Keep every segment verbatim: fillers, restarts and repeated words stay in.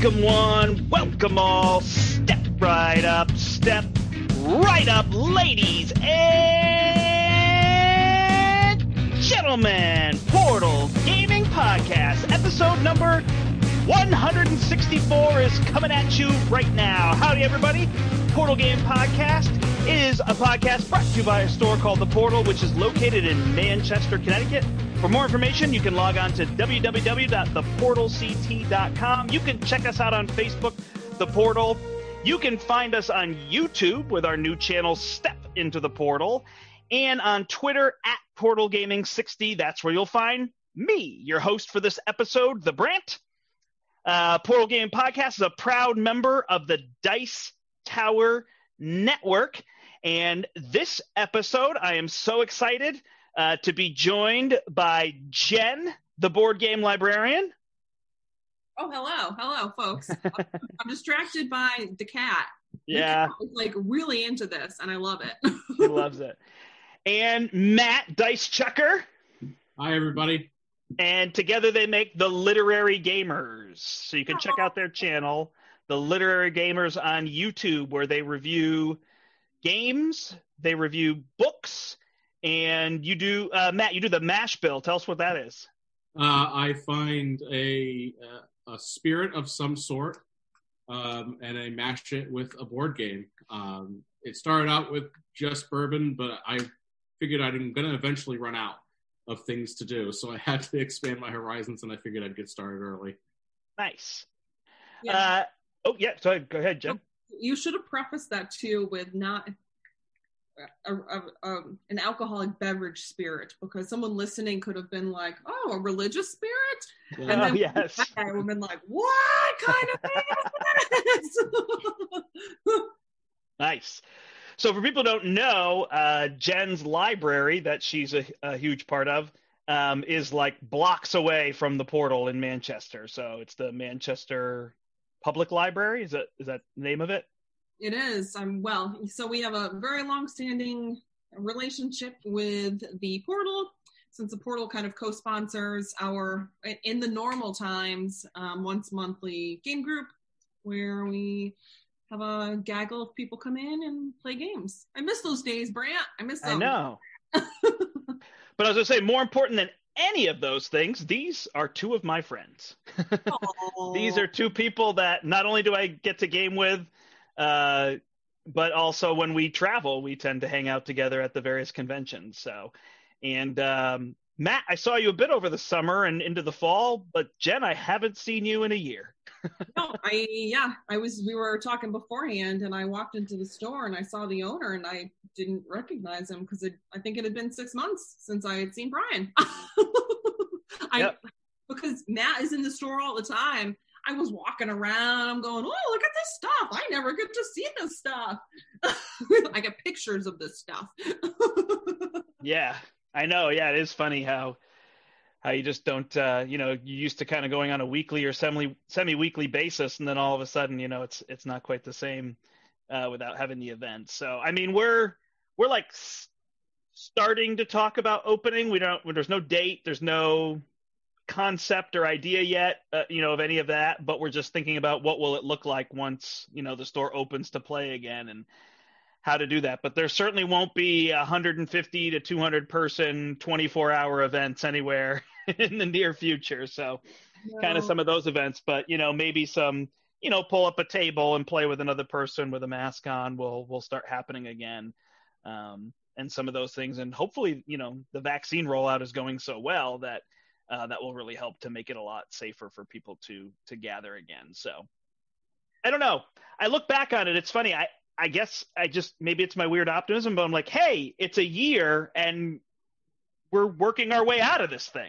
Welcome one, welcome all. Step right up, step right up, ladies and gentlemen. Portal Gaming Podcast, episode number one hundred sixty-four is coming at you right now. Howdy, everybody. Portal Game Podcast is a podcast brought to you by a store called The Portal, which is located in Manchester, Connecticut. For more information, you can log on to w w w dot the portal c t dot com. You can check us out on Facebook, The Portal. You can find us on YouTube with our new channel, Step Into the Portal, and on Twitter at Portal Gaming sixty. That's where you'll find me, your host for this episode, The Brant. Uh, Portal Game Podcast is a proud member of the Dice Tower Network, and this episode, I am so excited uh, to be joined by Jen, the board game librarian. Oh, hello. Hello, folks. I'm distracted by the cat. Yeah. The cat is, like, really into this, and I love it. He loves it. And Matt, Dice Chucker. Hi, everybody. And together they make The Literary Gamers. So you can check out their channel, The Literary Gamers, on YouTube, where they review games, they review books, and you do, uh, Matt, you do the mash bill. Tell us what that is. Uh, I find a, a spirit of some sort, um, and I mash it with a board game. Um, it started out with just bourbon, but I figured I'm going to eventually run out of things to do, so I had to expand my horizons, and I figured I'd get started early. Nice. Yeah. Uh, oh, yeah, so go ahead, Jen. You should have prefaced that, too, with not a, a, a, an alcoholic beverage spirit, because someone listening could have been like, oh, a religious spirit? Yeah. And then Oh, yes. I would have been like, what kind of thing is this? Nice. So for people who don't know, uh, Jen's library that she's a, a huge part of um, is like blocks away from the Portal in Manchester. So it's the Manchester Public Library. Is that is that the name of it? It is. I'm well. So we have a very long-standing relationship with the Portal, since the Portal kind of co-sponsors our, in the normal times, um, once monthly game group where we have a gaggle of people come in and play games. I miss those days, Brant. I miss them. I know. But as I say, more important than any of those things, these are two of my friends. These are two people that not only do I get to game with, uh, but also when we travel, we tend to hang out together at the various conventions. So, and um, Matt, I saw you a bit over the summer and into the fall, but Jen, I haven't seen you in a year. No, I yeah, I was. We were talking beforehand, and I walked into the store and I saw the owner, and I didn't recognize him because I think it had been six months since I had seen Brian. I Yep. Because Matt is in the store all the time. I was walking around. I'm going, oh, look at this stuff. I never get to see this stuff. I get pictures of this stuff. Yeah, I know. Yeah, it is funny how. How you just don't, uh, you know, you used to kind of going on a weekly or semi semi-weekly basis, and then all of a sudden, you know, it's it's not quite the same uh, without having the event. So, I mean, we're we're like s- starting to talk about opening. We don't. There's no date. There's no concept or idea yet, uh, you know, of any of that. But we're just thinking about what will it look like once, you know, the store opens to play again, and how to do that. But there certainly won't be one hundred fifty to two hundred person twenty-four hour events anywhere in the near future. So no. Kind of some of those events, but you know, maybe some, you know, pull up a table and play with another person with a mask on will will start happening again. Um, and some of those things, and hopefully, you know, the vaccine rollout is going so well that uh, that will really help to make it a lot safer for people to to gather again. So I don't know. I look back on it. It's funny. I, I guess I just, maybe it's my weird optimism, but I'm like, hey, it's a year and we're working our way out of this thing.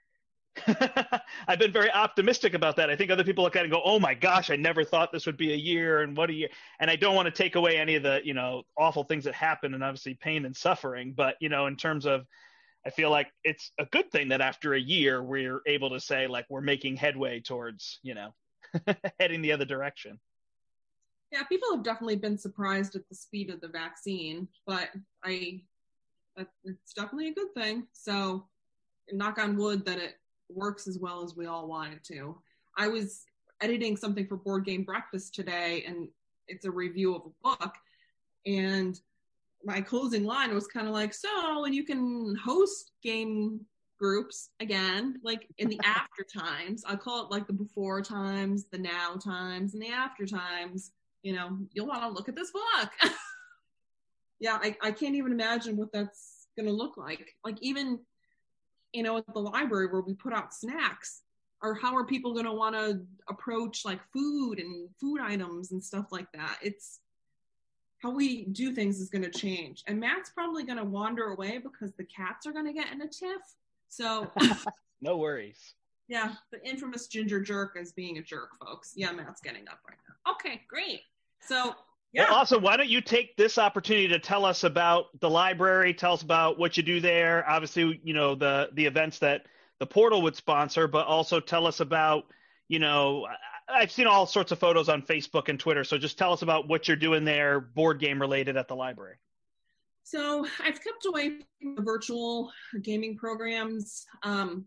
I've been very optimistic about that. I think other people look at it and go, oh my gosh, I never thought this would be a year, and what a year. And I don't want to take away any of the, you know, awful things that happen, and obviously pain and suffering. But, you know, in terms of, I feel like it's a good thing that after a year, we're able to say, like, we're making headway towards, you know, heading the other direction. Yeah, people have definitely been surprised at the speed of the vaccine, but I, it's definitely a good thing. So knock on wood that it works as well as we all want it to. I was, editing something for Board Game Breakfast today, and it's a review of a book. And my closing line was kind of like, so, and you can host game groups again, like in the after times. I call it like the before times, the now times, and the after times. You know, you'll want to look at this book. Yeah, I, I can't even imagine what that's going to look like. Like even, you know, at the library where we put out snacks, or how are people going to want to approach like food and food items and stuff like that? It's how we do things is going to change. And Matt's probably going to wander away because the cats are going to get in a tiff. So no worries. Yeah, the infamous Ginger Jerk is being a jerk, folks. Yeah, Matt's getting up right now. Okay, great. So yeah. Well, also, why don't you take this opportunity to tell us about the library, tell us about what you do there, obviously, you know, the the events that the portal would sponsor, but also tell us about, you know, I've seen all sorts of photos on Facebook and Twitter, so just tell us about what you're doing there, board game related at the library. So I've kept away from the virtual gaming programs um,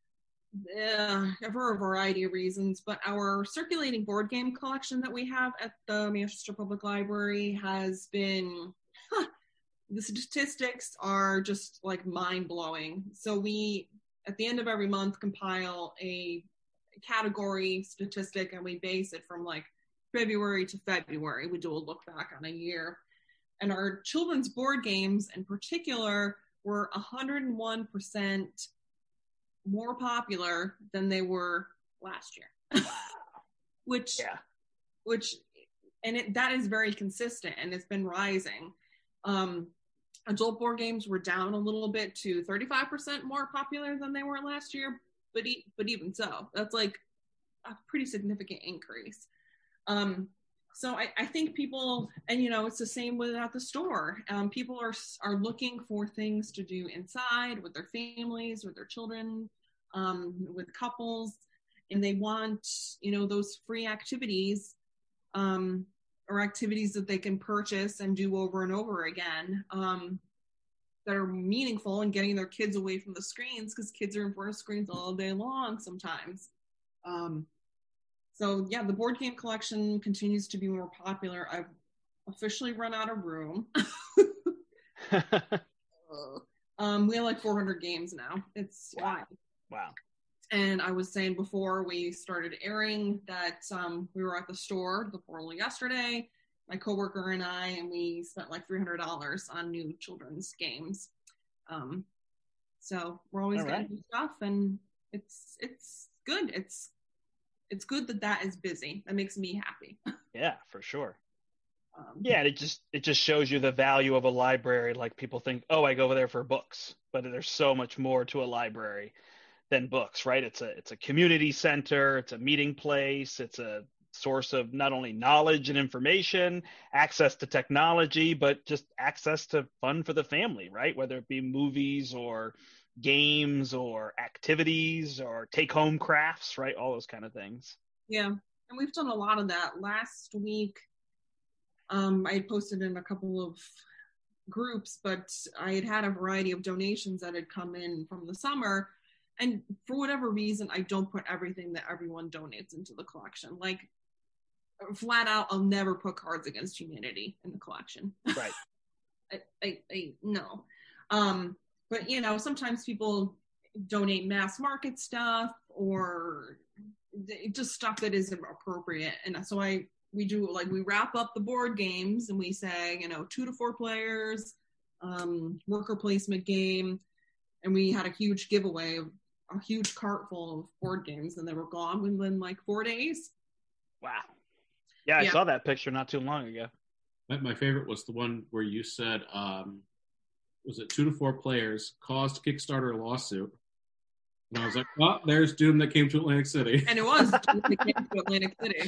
uh, for a variety of reasons, but our circulating board game collection that we have at the Manchester Public Library has been, huh, the statistics are just like mind-blowing. So we, at the end of every month, compile a category statistic, and we base it from like February to February. We do a look back on a year. And our children's board games in particular were one hundred one percent more popular than they were last year. Wow. which, yeah. which, and it, that is very consistent, and it's been rising. Um, adult board games were down a little bit to thirty-five percent more popular than they were last year, but e- but even so, that's like a pretty significant increase. Um, so I, I think people, and you know, it's the same with at the store. Um, people are are looking for things to do inside with their families, with their children, um, with couples, and they want, you know, those free activities, um, or activities that they can purchase and do over and over again, um, that are meaningful and getting their kids away from the screens, because kids are in front of screens all day long sometimes. Um, so yeah, the board game collection continues to be more popular. I've officially run out of room. um, we have like four hundred games now. It's wow. wild. Wow. And I was saying before we started airing that um, we were at the store, the portal, yesterday, my coworker and I, and we spent like three hundred dollars on new children's games. Um, so we're always All getting right. new stuff, and it's it's good. It's it's good that that is busy. That makes me happy. Yeah, for sure. Um, Yeah, and it just it just shows you the value of a library. Like people think, oh, I go over there for books, but there's so much more to a library than books, right? It's a it's a community center, it's a meeting place, it's a source of not only knowledge and information, access to technology, but just access to fun for the family, right? Whether it be movies or games or activities or take-home crafts, right? All those kind of things. Yeah, and we've done a lot of that. Last week, um, I had posted in a couple of groups, but I had had a variety of donations that had come in from the summer. And for whatever reason, I don't put everything that everyone donates into the collection. Like, flat out, I'll never put Cards Against Humanity in the collection. Right. I, I, I, no. Um, but, you know, sometimes people donate mass market stuff or just stuff that isn't appropriate. And so I, we do, like, we wrap up the board games and we say, you know, two to four players, um, worker placement game. And we had a huge giveaway of a huge cart full of board games, and they were gone within like four days. Wow. Yeah, I Yeah. saw that picture not too long ago. My favorite was the one where you said, um, was it two to four players caused Kickstarter lawsuit? And I was like, oh, there's Doom that came to Atlantic City. And it was Doom that came to Atlantic City.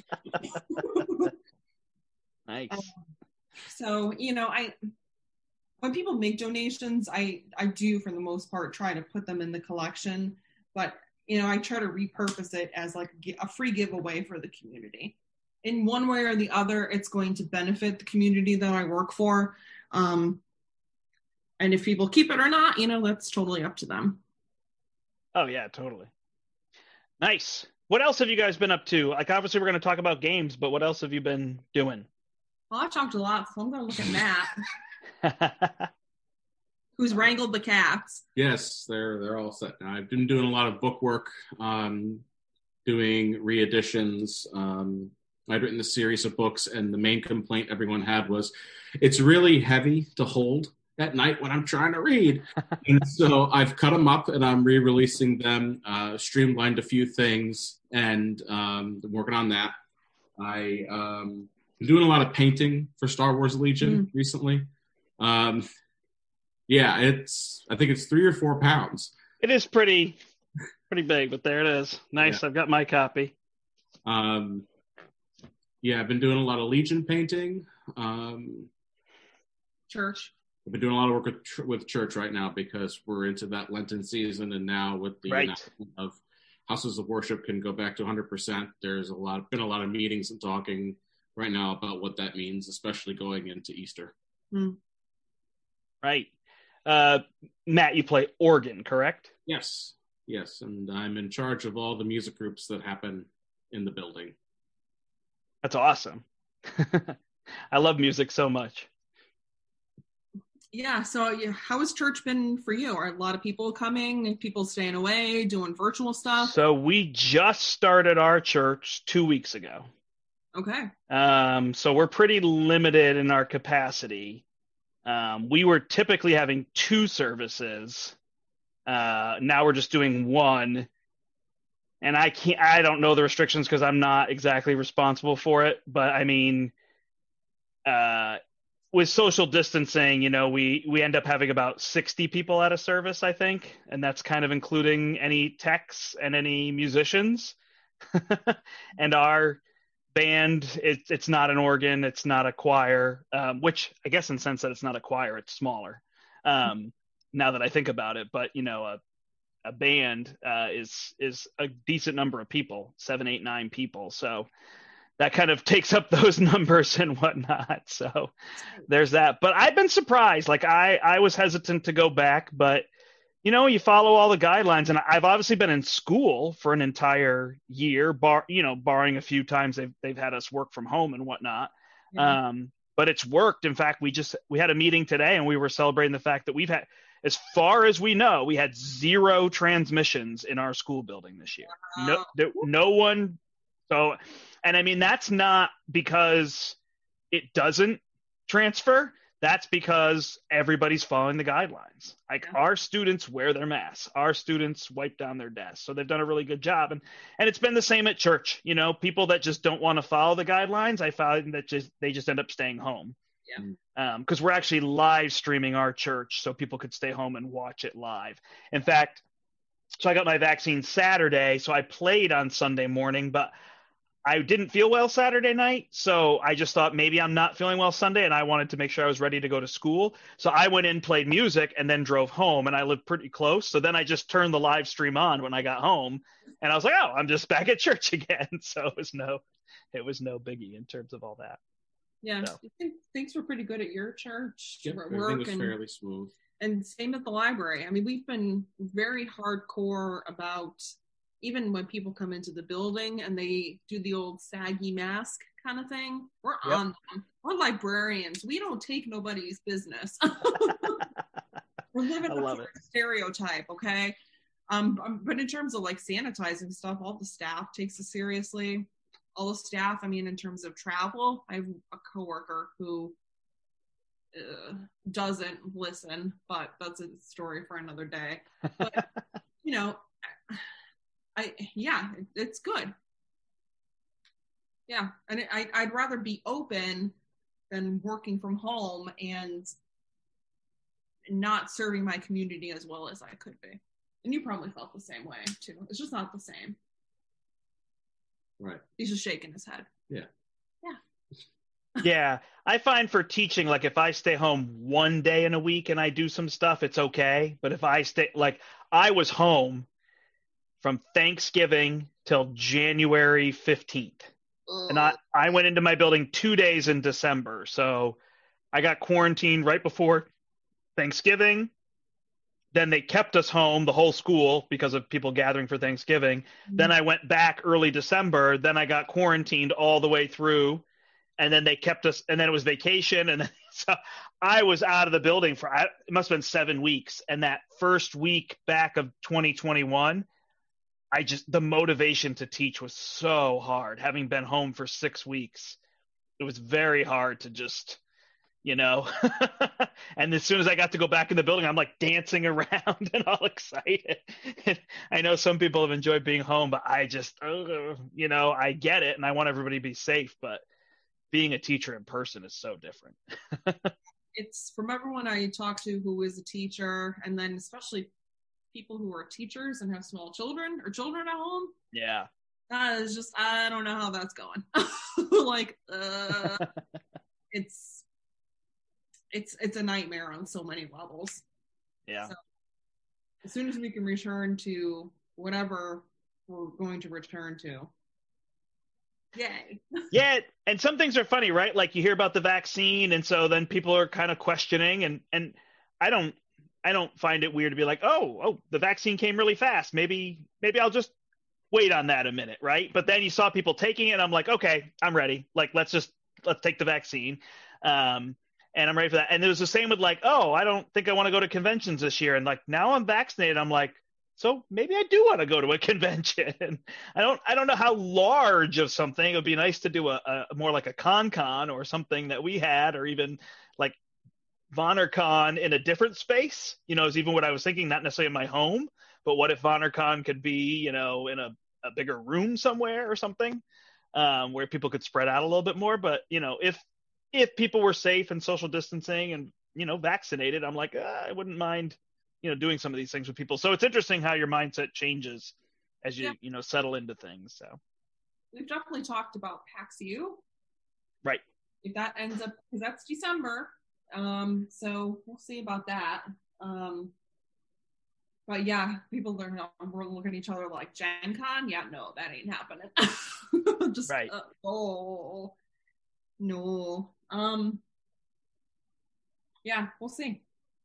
Nice. Um, so, you know, I when people make donations, I, I do, for the most part, try to put them in the collection. But, you know, I try to repurpose it as like a free giveaway for the community. In one way or the other, it's going to benefit the community that I work for. Um, and if people keep it or not, you know, that's totally up to them. Oh, yeah, totally. Nice. What else have you guys been up to? Like, obviously, we're going to talk about games, but what else have you been doing? Well, I've talked a lot, so I'm going to look at Matt, who's wrangled the cats. Yes, they're they're all set now. I've been doing a lot of book work, um, doing reeditions. Um, I'd written a series of books, and the main complaint everyone had was it's really heavy to hold at night when I'm trying to read. And so I've cut them up, and I'm re-releasing them, uh, streamlined a few things, and um, I'm working on that. I um, been doing a lot of painting for Star Wars Legion mm. recently. Um, yeah, it's I think it's three or four pounds. It is pretty pretty big, but there it is. Nice. Yeah. I've got my copy. Um, yeah, I've been doing a lot of Legion painting. Um, Church. I've been doing a lot of work with, with church right now because we're into that Lenten season, and now with the right. announcement of houses of worship can go back to one hundred percent. There's a lot been a lot of meetings and talking right now about what that means, especially going into Easter. Mm. Right. Uh, Matt, you play organ, correct? Yes. Yes, and I'm in charge of all the music groups that happen in the building. That's awesome. I love music so much. Yeah, so yeah, how has church been for you? Are a lot of people coming, people staying away, doing virtual stuff? So we just started our church two weeks ago. Okay. Um, so we're pretty limited in our capacity. Um, we were typically having two services. Uh, now we're just doing one. And I can't, I don't know the restrictions because I'm not exactly responsible for it. But I mean, uh, with social distancing, you know, we, we end up having about sixty people at a service, I think. And that's kind of including any techs and any musicians. And our band, it, it's not an organ, it's not a choir, um, which I guess in the sense that it's not a choir, it's smaller. Um, now that I think about it, but you know, a, a band uh, is, is a decent number of people, seven, eight, nine people. So that kind of takes up those numbers and whatnot. So there's that. But I've been surprised. Like I, I was hesitant to go back, but you know, you follow all the guidelines, and I've obviously been in school for an entire year, bar, you know, barring a few times they've they've had us work from home and whatnot. Yeah. Um, but it's worked. In fact, we just we had a meeting today, and we were celebrating the fact that we've had, as far as we know, we had zero transmissions in our school building this year. No, no one. So, and I mean, that's not because it doesn't transfer. That's because everybody's following the guidelines. Like yeah. Our students wear their masks. Our students wipe down their desks. So they've done a really good job. And and it's been the same at church. You know, people that just don't want to follow the guidelines, I find that just they just end up staying home. Yeah. Because um, we're actually live streaming our church so people could stay home and watch it live. In fact, so I got my vaccine Saturday, so I played on Sunday morning, but I didn't feel well Saturday night, so I just thought maybe I'm not feeling well Sunday, and I wanted to make sure I was ready to go to school. So I went in, played music, and then drove home, and I lived pretty close. So then I just turned the live stream on when I got home, and I was like, oh, I'm just back at church again. So it was no, it was no biggie in terms of all that. Yeah, so. I think things were pretty good at your church. Yep, work everything was and, fairly smooth. And same at the library. I mean, we've been very hardcore about even when people come into the building and they do the old saggy mask kind of thing, we're yep. on them. We're librarians. We don't take nobody's business. We're living up to a stereotype, okay? Um, but in terms of like sanitizing stuff, all the staff takes it seriously. All the staff, I mean, in terms of travel, I have a coworker who uh, doesn't listen, but that's a story for another day. But, you know, I, yeah, it's good. Yeah. And I, I'd rather be open than working from home and not serving my community as well as I could be. And you probably felt the same way too. It's just not the same. Right. He's just shaking his head. Yeah. Yeah. Yeah. I find for teaching, like if I stay home one day in a week and I do some stuff, it's okay. But if I stay, like I was home from Thanksgiving till January fifteenth. Oh. And I, I went into my building two days in December. So I got quarantined right before Thanksgiving, then they kept us home, the whole school, because of people gathering for Thanksgiving. Mm-hmm. Then I went back early December. Then I got quarantined all the way through. And then they kept us, and then it was vacation. And then, so I was out of the building for, it must have been seven weeks. And that first week back of twenty twenty-one, I just, the motivation to teach was so hard. Having been home for six weeks, it was very hard to just, you know, and as soon as I got to go back in the building, I'm like dancing around and all excited. And I know some people have enjoyed being home, but I just, uh, you know, I get it. And I want everybody to be safe, but being a teacher in person is so different. It's from everyone I talk to who is a teacher, and then especially people who are teachers and have small children or children at home. Yeah. That is just, I don't know how that's going. like, uh, it's, it's, it's a nightmare on so many levels. Yeah. So, as soon as we can return to whatever we're going to return to, yay. Yeah, and some things are funny, right? Like you hear about the vaccine, and so then people are kind of questioning, and and I don't I don't find it weird to be like, oh, oh, the vaccine came really fast. Maybe maybe I'll just wait on that a minute, right? But then you saw people taking it, and I'm like, okay, I'm ready. Like let's just let's take the vaccine. Um and I'm ready for that. And it was the same with like, oh, I don't think I want to go to conventions this year. And like now I'm vaccinated, I'm like, so maybe I do want to go to a convention. I don't I don't know how large of something. It would be nice to do a, a more like a con-con or something that we had, or even like VonorCon in a different space, you know, is even what I was thinking, not necessarily in my home, but what if VonorCon could be, you know, in a, a bigger room somewhere or something, um, where people could spread out a little bit more. But, you know, if if people were safe and social distancing and, you know, vaccinated, I'm like, uh, I wouldn't mind, you know, doing some of these things with people. So it's interesting how your mindset changes as you, yeah. you know, settle into things. So we've definitely talked about PAX U. Right. If that ends up, because that's December. Um, so we'll see about that. Um, but yeah, people are, we're looking at each other like, Gen Con? Yeah, no, that ain't happening. Just, right. Uh, oh, no. Um, yeah, we'll see.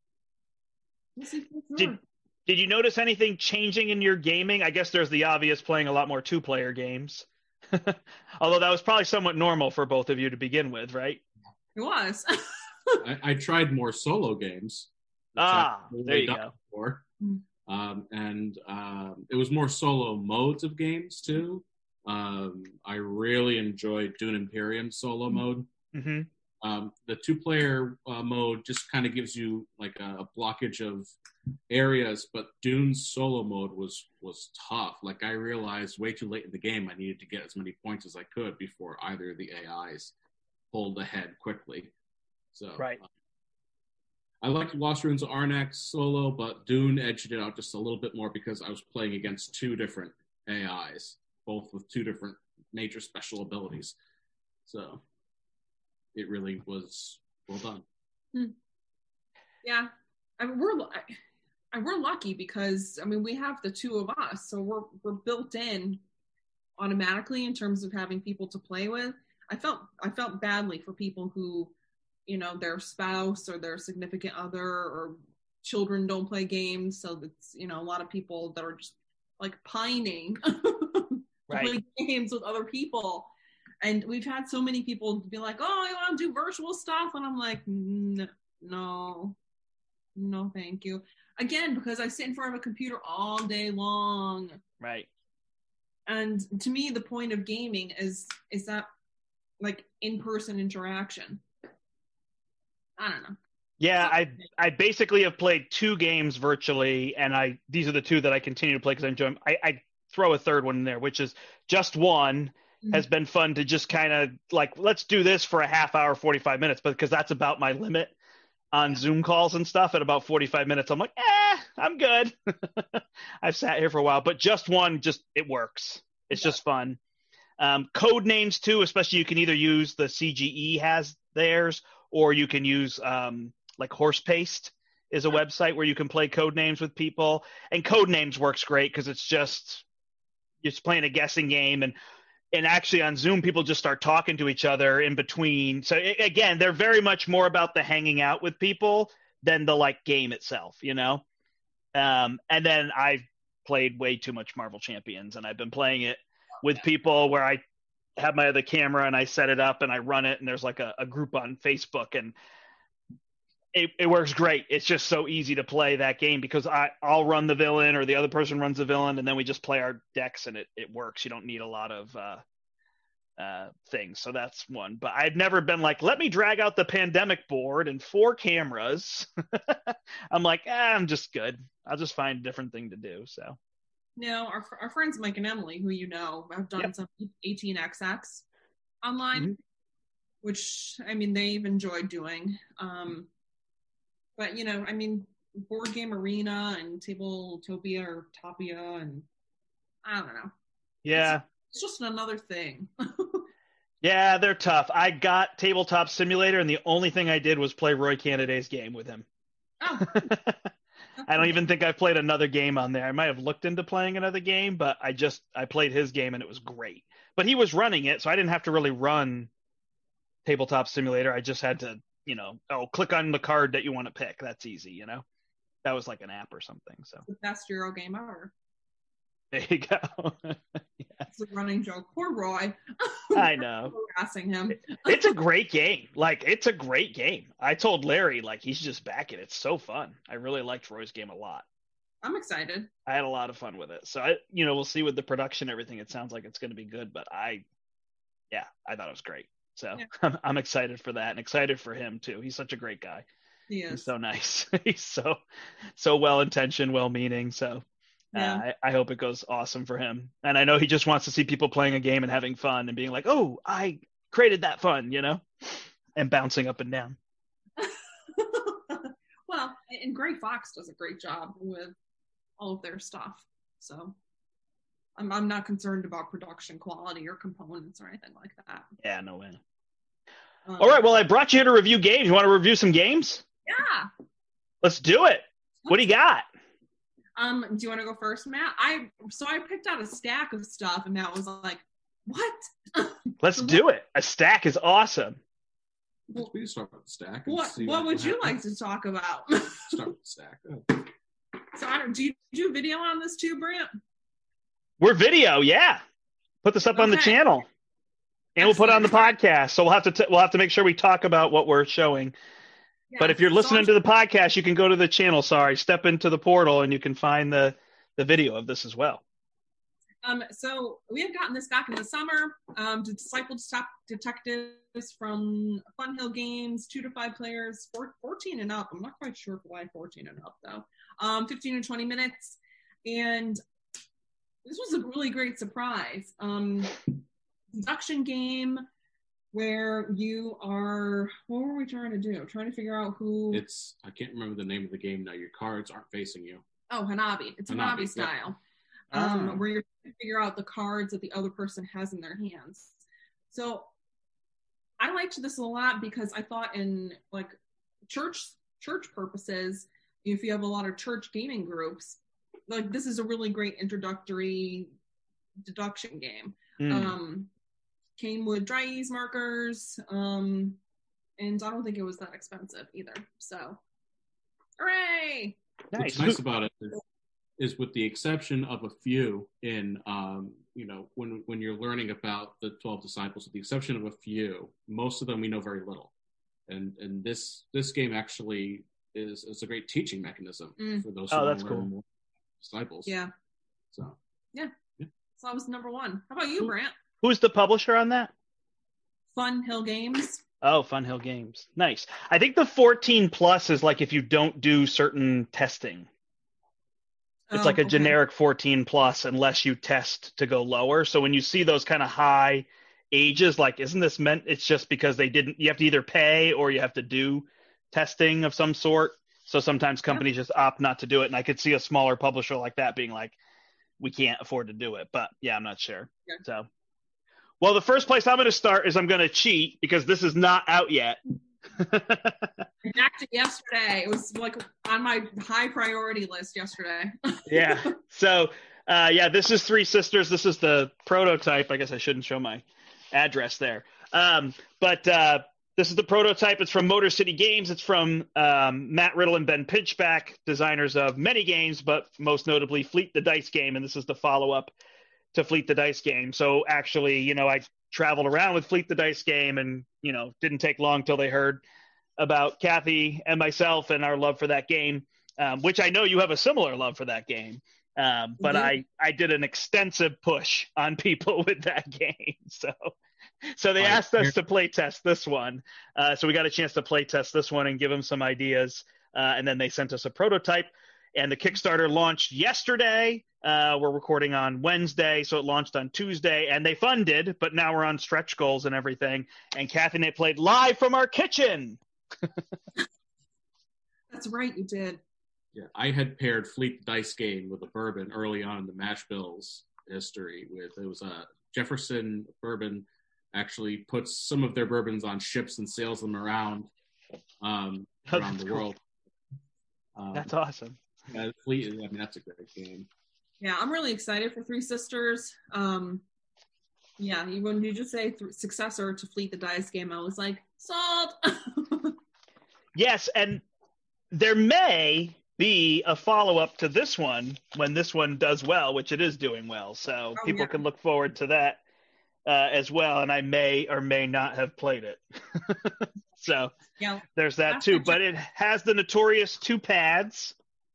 We'll see for sure. Did, did you notice anything changing in your gaming? I guess there's the obvious, playing a lot more two-player games. Although that was probably somewhat normal for both of you to begin with, right? It was. I, I tried more solo games. Ah, there you go. Before. Um, and um, it was more solo modes of games, too. Um, I really enjoyed Dune Imperium solo mode. Mm-hmm. Um, the two-player uh, mode just kind of gives you like a, a blockage of areas, but Dune's solo mode was was tough. Like I realized way too late in the game I needed to get as many points as I could before either of the A Is pulled ahead quickly. So right. Uh, I liked Lost Ruins of Arnak solo, but Dune edged it out just a little bit more because I was playing against two different A Is, both with two different major special abilities. So it really was well done. Hmm. Yeah, I mean we're I, we're lucky because I mean we have the two of us, so we're we're built in automatically in terms of having people to play with. I felt I felt badly for people who, you know, their spouse or their significant other or children don't play games, so that's, you know, a lot of people that are just like pining to right. play games with other people. And we've had so many people be like, oh, I want to do virtual stuff. And I'm like, no, no, thank you. Again, because I sit in front of a computer all day long. Right. And to me, the point of gaming is, is that like in-person interaction. I don't know. Yeah, I I basically have played two games virtually, and I these are the two that I continue to play because I enjoy them. I, I throw a third one in there, which is Just One. Has been fun to just kind of like, let's do this for a half hour, forty-five minutes, but because that's about my limit on Zoom calls and stuff. At about forty-five minutes, I'm like, eh, I'm good. I've sat here for a while, but Just One, just it works. It's yeah. just fun. Um, code names too, especially you can either use the C G E has theirs, or you can use um, like Horse Paste is a website where you can play code names with people, and code names works great because it's just you're just playing a guessing game. And And actually on Zoom, people just start talking to each other in between. So it, again, they're very much more about the hanging out with people than the like game itself, you know? Um, and then I've played way too much Marvel Champions, and I've been playing it with people where I have my other camera and I set it up and I run it, and there's like a, a group on Facebook, and it, it works great. It's just so easy to play that game because I, I'll run the villain or the other person runs the villain, and then we just play our decks and it, it works. You don't need a lot of uh, uh, things. So that's one. But I've never been like, let me drag out the pandemic board and four cameras. I'm like, eh, I'm just good. I'll just find a different thing to do. So. No, our our friends Mike and Emily, who you know, have done yep. some eighteen X X online, mm-hmm. which, I mean, they've enjoyed doing. Um, but, you know, I mean, Board Game Arena and Tabletopia or Topia and I don't know. Yeah. It's, it's just another thing. Yeah, they're tough. I got Tabletop Simulator, and the only thing I did was play Roy Cannaday's game with him. Oh. I don't even think I've played another game on there. I might have looked into playing another game, but I just I played his game and it was great. But he was running it, so I didn't have to really run Tabletop Simulator. I just had to, you know, oh, click on the card that you want to pick. That's easy, you know. That was like an app or something. So the best Euro game ever. There you go. Yeah. It's a running joke. Poor Roy. I know. Harassing him. It's a great game. Like, it's a great game. I told Larry, like, he's just back it. It's so fun. I really liked Roy's game a lot. I'm excited. I had a lot of fun with it. So, I, you know, we'll see with the production, everything. It sounds like it's going to be good. But I, yeah, I thought it was great. So yeah. I'm, I'm excited for that and excited for him, too. He's such a great guy. He is. He's so nice. He's so, so well-intentioned, well-meaning. So. Yeah. Uh, I, I hope it goes awesome for him. And I know he just wants to see people playing a game and having fun and being like, oh, I created that fun, you know, and bouncing up and down. Well, and Gray Fox does a great job with all of their stuff. So I'm, I'm not concerned about production quality or components or anything like that. Yeah, no way. Um, all right. Well, I brought you here to review games. You want to review some games? Yeah. Let's do it. What do you got? Um, do you want to go first, Matt? I so I picked out a stack of stuff, and Matt was like, "What?" Let's so do what, it. A stack is awesome. Well, we can start with the stack. What What, what would you happens. like to talk about? Start with the stack. Oh. So, I don't, do you do video on this too, Brant? We're video, yeah. Put this up okay. on the channel, and Excellent. We'll put it on the podcast. So we'll have to t- we'll have to make sure we talk about what we're showing. Yeah, but if you're listening so to the podcast, you can go to the channel, sorry, step into the portal, and you can find the, the video of this as well. Um, so we had gotten this back in the summer um, to Disciple Detectives from Fun Hill Games, two to five players, four, fourteen and up. I'm not quite sure why fourteen and up, though. Um, fifteen and twenty minutes. And this was a really great surprise. Um, deduction game. Where you are, what were we trying to do? Trying to figure out who. It's, I can't remember the name of the game now. Your cards aren't facing you. Oh, Hanabi. It's Hanabi, Hanabi style. Yep. Um, oh. Where you're trying to figure out the cards that the other person has in their hands. So I liked this a lot because I thought in like church church purposes, if you have a lot of church gaming groups, like this is a really great introductory deduction game. Mm. Um, came with dry ease markers, um, and I don't think it was that expensive either. So, hooray! Nice. What's nice about it is, is, with the exception of a few in, um, you know, when when you're learning about the twelve disciples, with the exception of a few, most of them we know very little, and and this this game actually is is a great teaching mechanism mm. for those who oh, want that's to learn cool. more disciples. Yeah. So. Yeah. yeah. So that was number one. How about you, Brant? Who's the publisher on that? Fun Hill Games. Oh, Fun Hill Games. Nice. I think the fourteen plus is like if you don't do certain testing. It's oh, like a okay. generic fourteen plus unless you test to go lower. So when you see those kind of high ages, like, isn't this meant it's just because they didn't, you have to either pay or you have to do testing of some sort. So sometimes companies yeah. just opt not to do it. And I could see a smaller publisher like that being like, we can't afford to do it. But yeah, I'm not sure. Yeah. So. Well, the first place I'm going to start is I'm going to cheat because this is not out yet. Back to yesterday. It was like on my high priority list yesterday. Yeah. So, uh, yeah, this is Three Sisters. This is the prototype. I guess I shouldn't show my address there. Um, but uh, This is the prototype. It's from Motor City Games. It's from um, Matt Riddle and Ben Pinchback, designers of many games, but most notably Fleet the Dice game. And this is the follow-up to Fleet the Dice game. So actually, you know, I traveled around with Fleet the Dice game, and, you know, didn't take long till they heard about Kathy and myself and our love for that game, um, which I know you have a similar love for that game. Um, but Mm-hmm. I, I did an extensive push on people with that game. So so they asked us to play test this one. Uh, so we got a chance to play test this one and give them some ideas. Uh, and then they sent us a prototype. And the Kickstarter launched yesterday. Uh, we're recording on Wednesday, so it launched on Tuesday. And they funded, but now we're on stretch goals and everything. And Kathy and I played live from our kitchen. That's right, you did. Yeah, I had paired Fleet Dice game with a bourbon early on in the Mash Bills history. With it was a Jefferson bourbon actually puts some of their bourbons on ships and sails them around um, Oh, around the cool. world. Um, That's awesome. yeah, Fleet. I mean, that's a great game. Yeah, I'm really excited for Three Sisters. Um, yeah, you, when you just say th- successor to Fleet the Dice game, I was like, sold. Yes, and there may be a follow-up to this one when this one does well, which it is doing well. So Oh, people yeah. can look forward to that uh, as well. And I may or may not have played it. So Yeah, there's that Last too. I But it has the notorious two pads.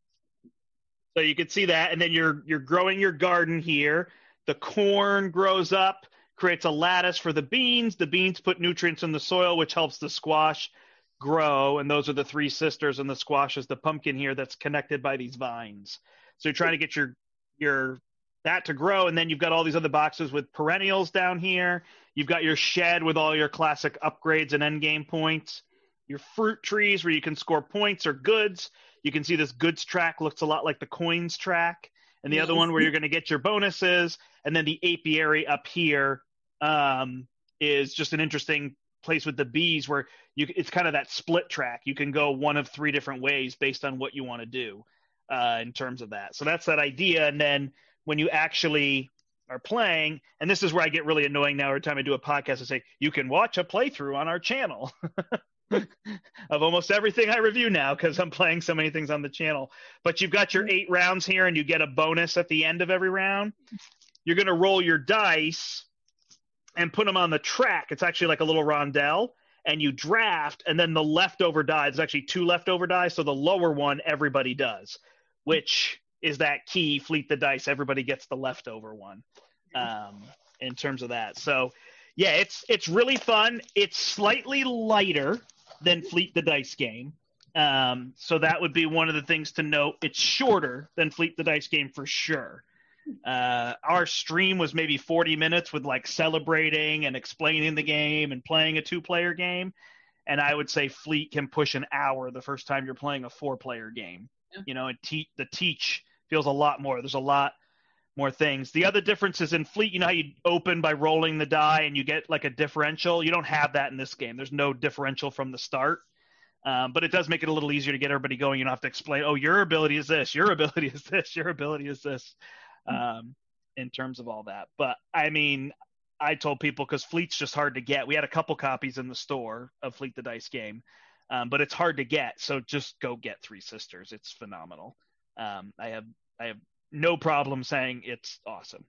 So you can see that. And then you're you're growing your garden here. The corn grows up, creates a lattice for the beans. The beans put nutrients in the soil, which helps the squash grow. And those are the three sisters, and the squash is the pumpkin here that's connected by these vines. So you're trying to get your your that to grow, and then you've got all these other boxes with perennials down here. You've got your shed with all your classic upgrades and end game points. Your fruit trees where you can score points or goods. You can see this goods track looks a lot like the coins track, and the Yes. other one where you're going to get your bonuses. And then the apiary up here um, is just an interesting place with the bees where you it's kind of that split track. You can go one of three different ways based on what you want to do uh, in terms of that. So that's that idea. And then when you actually are playing, and this is where I get really annoying now every time I do a podcast, I say, you can watch a playthrough on our channel of almost everything I review now because I'm playing so many things on the channel. But you've got your eight rounds here, and you get a bonus at the end of every round. You're going to roll your dice and put them on the track. It's actually like a little rondelle, and you draft, and then the leftover die, there's actually two leftover die, so the lower one everybody does, which is that key, Fleet the Dice, everybody gets the leftover one um, in terms of that. So, yeah, it's it's really fun. It's slightly lighter than Fleet the Dice game. Um, so that would be one of the things to note. It's shorter than Fleet the Dice game for sure. Uh, our stream was maybe forty minutes with like celebrating and explaining the game and playing a two-player game. And I would say Fleet can push an hour the first time you're playing a four-player game. Yeah. You know, and te- the teach feels a lot more. There's a lot more things. The other difference is in Fleet, you know how you open by rolling the die and you get like a differential? You don't have that in this game. There's no differential from the start. Um, but it does make it a little easier to get everybody going. You don't have to explain, oh, your ability is this, your ability is this, your ability is this, um, in terms of all that. But, I mean, I told people because Fleet's just hard to get. We had a couple copies in the store of Fleet the Dice game, um, but it's hard to get. So just go get Three Sisters. It's phenomenal. Um, I have I have no problem saying it's awesome.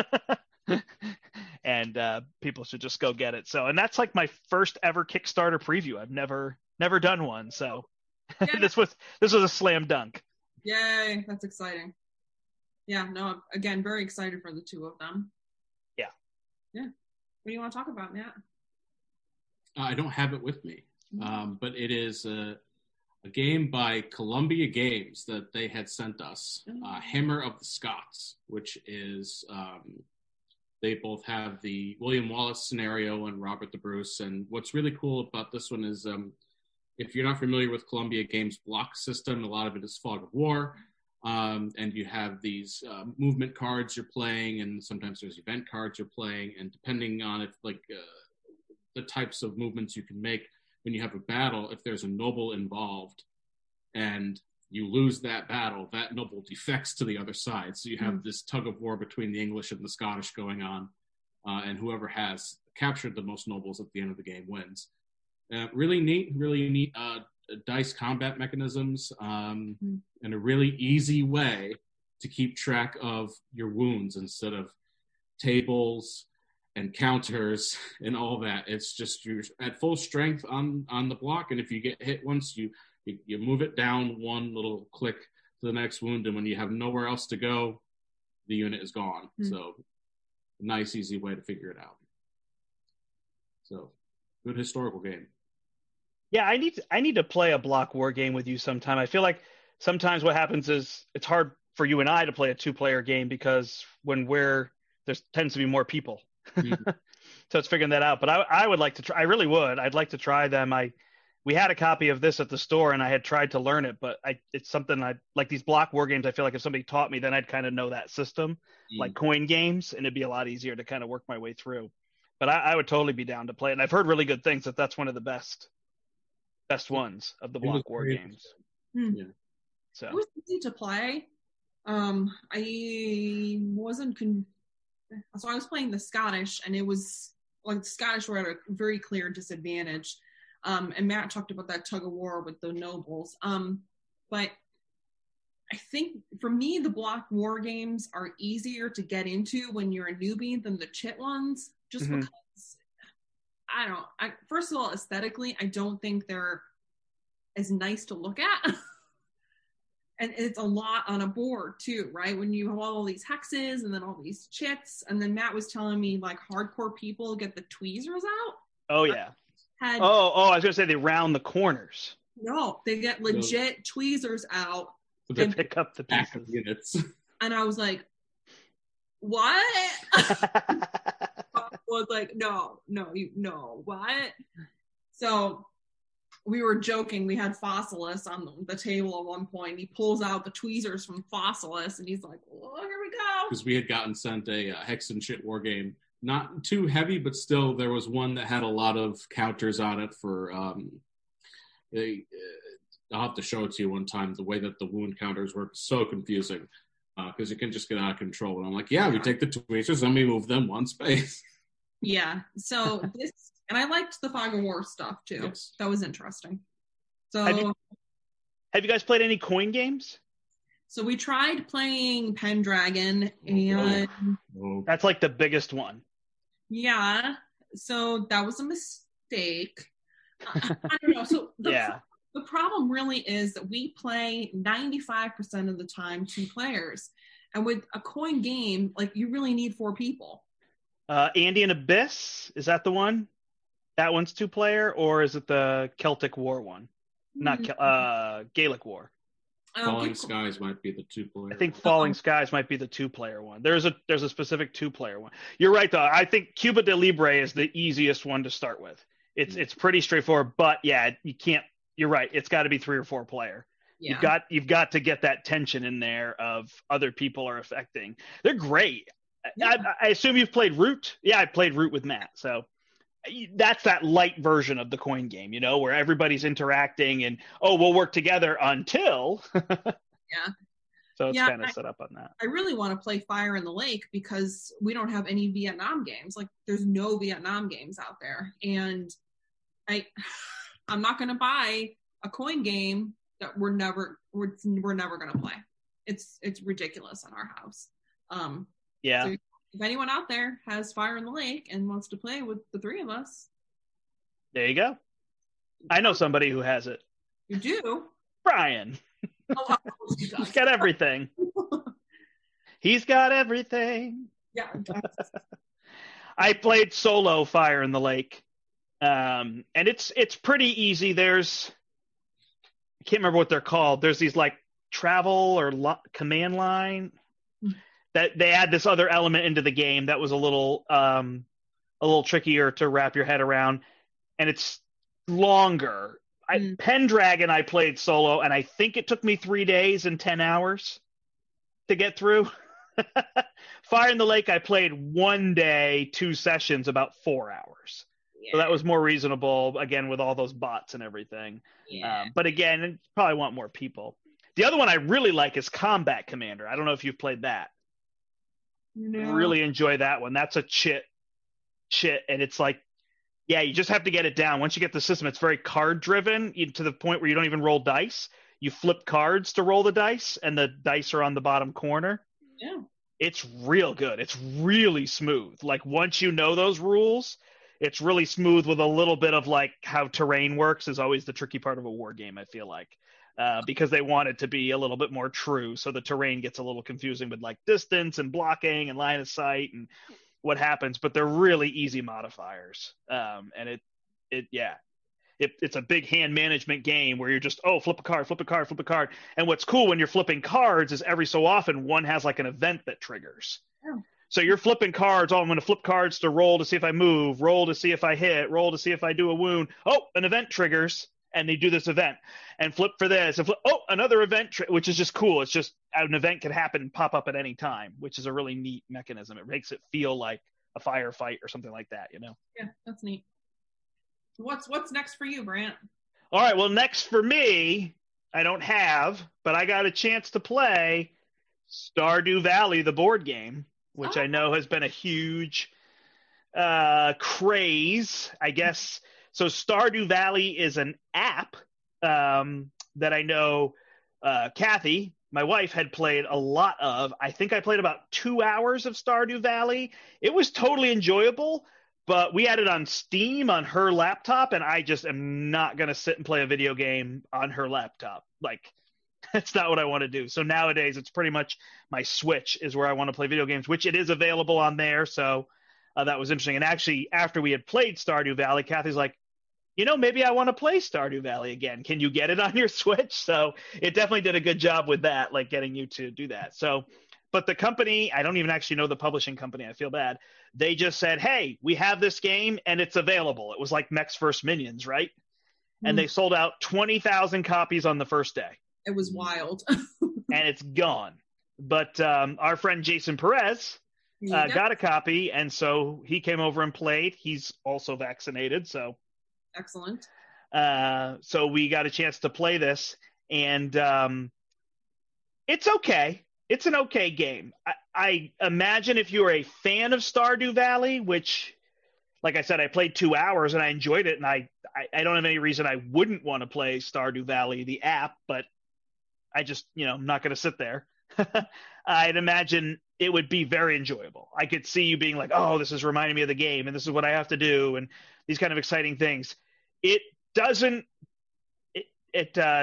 And uh, people should just go get it. So, and that's like my first ever Kickstarter preview. I've never never done one. So Yeah. this was this was a slam dunk. Yay, that's exciting. Yeah, no, again, very excited for the two of them. Yeah. Yeah. What do you want to talk about, Matt? Uh, I don't have it with me, um, but it is a, a game by Columbia Games that they had sent us, uh, Hammer of the Scots, which is, um, they both have the William Wallace scenario and Robert the Bruce. And what's really cool about this one is, um, if you're not familiar with Columbia Games' block system, a lot of it is Fog of War. Um, and you have these uh, movement cards you're playing, and sometimes there's event cards you're playing. And depending on if, like, uh, the types of movements you can make when you have a battle, if there's a noble involved and you lose that battle, that noble defects to the other side. So you have mm-hmm. this tug of war between the English and the Scottish going on, uh, and whoever has captured the most nobles at the end of the game wins. Uh, really neat, really neat uh, dice combat mechanisms, um, mm-hmm. and a really easy way to keep track of your wounds instead of tables and counters and all that. It's just you're at full strength on, on the block, and if you get hit once, you, you you move it down one little click to the next wound, and when you have nowhere else to go, the unit is gone. Mm-hmm. So, a nice, easy way to figure it out. So, good historical game. Yeah, I need to, I need to play a block war game with you sometime. I feel like sometimes what happens is it's hard for you and I to play a two-player game because when we're there tends to be more people. Mm-hmm. So it's figuring that out. But I I would like to try. I really would. I'd like to try them. I we had a copy of this at the store and I had tried to learn it, but I it's something I like these block war games. I feel like if somebody taught me, then I'd kind of know that system, mm-hmm. like coin games, and it'd be a lot easier to kind of work my way through. But I, I would totally be down to play it. And I've heard really good things that that's one of the best. Best ones of the block war games. Hmm. Yeah. So it was easy to play. Um, I wasn't con- so I was playing the Scottish, and it was like the Scottish were at a very clear disadvantage. Um, and Matt talked about that tug of war with the nobles. Um, but I think for me, the block war games are easier to get into when you're a newbie than the chit ones, just mm-hmm. because. I don't, I, first of all, aesthetically, I don't think they're as nice to look at. And it's a lot on a board too, right? When you have all these hexes and then all these chits. And then Matt was telling me like hardcore people get the tweezers out. Oh yeah. Had, oh, oh, I was going to say they round the corners. No, they get legit no. tweezers out. They and, pick up the pieces. Units. And I was like, what? was like, no, no, you, no, what? So we were joking. We had Fossilis on the, the table at one point. He pulls out the tweezers from Fossilis, and he's like, oh, here we go. Because we had gotten sent a uh, Hex and Shit war game. Not too heavy, but still there was one that had a lot of counters on it for, um, they, uh, I'll have to show it to you one time, the way that the wound counters work. So confusing because uh, it can just get out of control. And I'm like, yeah, we take the tweezers and we move them one space. Yeah. So this, and I liked the Fog of War stuff too. Yes. That was interesting. So, have you, have you guys played any coin games? So we tried playing Pendragon, and oh. that's like the biggest one. Yeah. So that was a mistake. I, I don't know. So the, yeah. the problem really is that we play ninety-five percent of the time two players, and with a coin game, like you really need four people. Uh, Andean Abyss, is that the one? That one's two player, or is it the Celtic War one? Not Kel- uh, Gaelic War. Um, Falling Skies might be the two player. I think Falling Skies might be the two player one. There's a there's a specific two player one. You're right though. I think Cuba de Libre is the easiest one to start with. It's mm-hmm. it's pretty straightforward, but yeah, you can't. You're right. It's got to be three or four player. Yeah. You've got you've got to get that tension in there of other people are affecting. They're great. Yeah. I, I assume you've played Root. Yeah, I played Root with Matt. So that's that light version of the coin game, you know, where everybody's interacting and, oh, we'll work together until. Yeah. So it's yeah, kind of set up on that. I really want to play Fire in the Lake because we don't have any Vietnam games. Like there's no Vietnam games out there. And I, I'm not going to buy a coin game that we're never, we're, we're never going to play. It's, it's ridiculous in our house. Um, Yeah. So if anyone out there has Fire in the Lake and wants to play with the three of us, there you go. I know somebody who has it. You do? Brian. Oh, He's got everything. He's got everything. Yeah. I played solo Fire in the Lake, um, and it's it's pretty easy. There's I can't remember what they're called. There's these like travel or lo- command line. That they add this other element into the game that was a little um, a little trickier to wrap your head around, and it's longer. I, mm. Pendragon I played solo, and I think it took me three days and ten hours to get through. Fire in the Lake I played one day, two sessions, about four hours. Yeah. So that was more reasonable, again, with all those bots and everything. Yeah. Um, but again, you probably want more people. The other one I really like is Combat Commander. I don't know if you've played that. No. Really enjoy that one. That's a chit, chit, and it's like Yeah, you just have to get it down. Once you get the system, it's very card driven to the point where you don't even roll dice. You flip cards to roll the dice, and the dice are on the bottom corner. Yeah. It's real good. It's really smooth. Like once you know those rules, it's really smooth with a little bit of like how terrain works is always the tricky part of a war game, I feel like. Uh, because they want it to be a little bit more true. So the terrain gets a little confusing with like distance and blocking and line of sight and what happens, but they're really easy modifiers. Um, and it, it, yeah, it, it's a big hand management game where you're just, oh, flip a card, flip a card, flip a card. And what's cool when you're flipping cards is every so often one has like an event that triggers. Oh. So you're flipping cards. Oh, I'm going to flip cards to roll to see if I move, roll to see if I hit, roll to see if I do a wound. Oh, an event triggers. And they do this event and flip for this and flip. Oh, another event, tri- which is just cool. It's just an event can happen and pop up at any time, which is a really neat mechanism. It makes it feel like a firefight or something like that, you know? Yeah, that's neat. What's what's next for you, Brant? All right. Well, next for me, I don't have, but I got a chance to play Stardew Valley, the board game, which oh. I know has been a huge uh, craze, I guess. So Stardew Valley is an app um, that I know uh, Kathy, my wife, had played a lot of. I think I played about two hours of Stardew Valley. It was totally enjoyable, but we had it on Steam on her laptop, and I just am not going to sit and play a video game on her laptop. Like, that's not what I want to do. So nowadays, it's pretty much my Switch is where I want to play video games, which it is available on there, so uh, that was interesting. And actually, after we had played Stardew Valley, Kathy's like, you know, maybe I want to play Stardew Valley again. Can you get it on your Switch? So it definitely did a good job with that, like getting you to do that. So, but the company, I don't even actually know the publishing company. I feel bad. They just said, hey, we have this game and it's available. It was like Mechs versus. Minions, right? Mm-hmm. And they sold out twenty thousand copies on the first day. It was wild. And it's gone. But um, our friend Jason Perez uh, yep. got a copy. And so he came over and played. He's also vaccinated. So. Excellent. Uh, so we got a chance to play this, and um, it's okay. It's an okay game. I, I imagine if you're a fan of Stardew Valley, which, like I said, I played two hours and I enjoyed it, and I, I, I don't have any reason I wouldn't want to play Stardew Valley, the app, but I just, you know, I'm not going to sit there. I'd imagine it would be very enjoyable. I could see you being like, oh, this is reminding me of the game, and this is what I have to do, and these kind of exciting things. It doesn't, it, it, uh,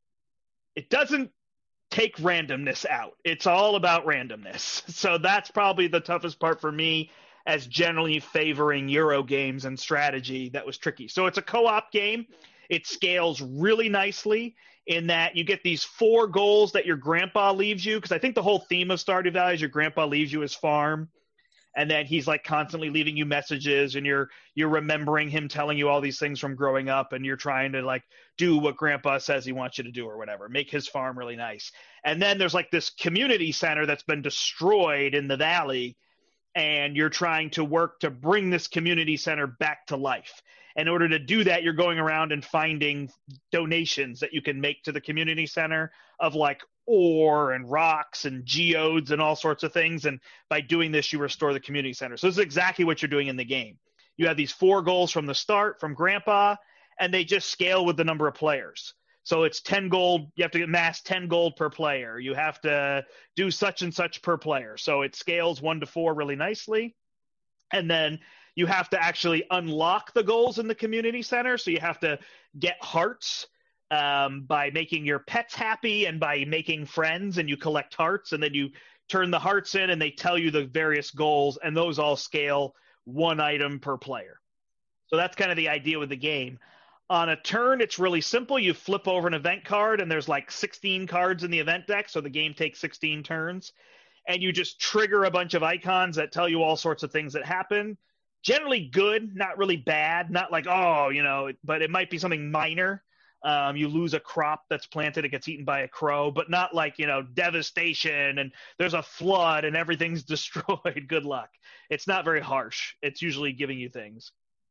it doesn't take randomness out. It's all about randomness. So that's probably the toughest part for me, as generally favoring Euro games and strategy. That was tricky. So it's a co-op game. It scales really nicely in that you get these four goals that your grandpa leaves you. Because I think the whole theme of Stardew Valley is your grandpa leaves you his farm. And then he's like constantly leaving you messages, and you're you're remembering him telling you all these things from growing up, and you're trying to like do what grandpa says he wants you to do or whatever, make his farm really nice. And then there's like this community center that's been destroyed in the valley, and you're trying to work to bring this community center back to life. In order to do that, you're going around and finding donations that you can make to the community center of like ore and rocks and geodes and all sorts of things. And by doing this, you restore the community center. So this is exactly what you're doing in the game. You have these four goals from the start from grandpa, and they just scale with the number of players. So it's ten gold. You have to amass ten gold per player. You have to do such and such per player. So it scales one to four really nicely. And then you have to actually unlock the goals in the community center. So you have to get hearts um, by making your pets happy and by making friends, and you collect hearts, and then you turn the hearts in and they tell you the various goals, and those all scale one item per player. So that's kind of the idea with the game. On a turn, it's really simple. You flip over an event card, and there's like sixteen cards in the event deck, so the game takes sixteen turns. And you just trigger a bunch of icons that tell you all sorts of things that happen. Generally good, not really bad, not like, oh, you know, but it might be something minor. Um, you lose a crop that's planted, it gets eaten by a crow, but not like, you know, devastation and there's a flood and everything's destroyed. Good luck. It's not very harsh. It's usually giving you things.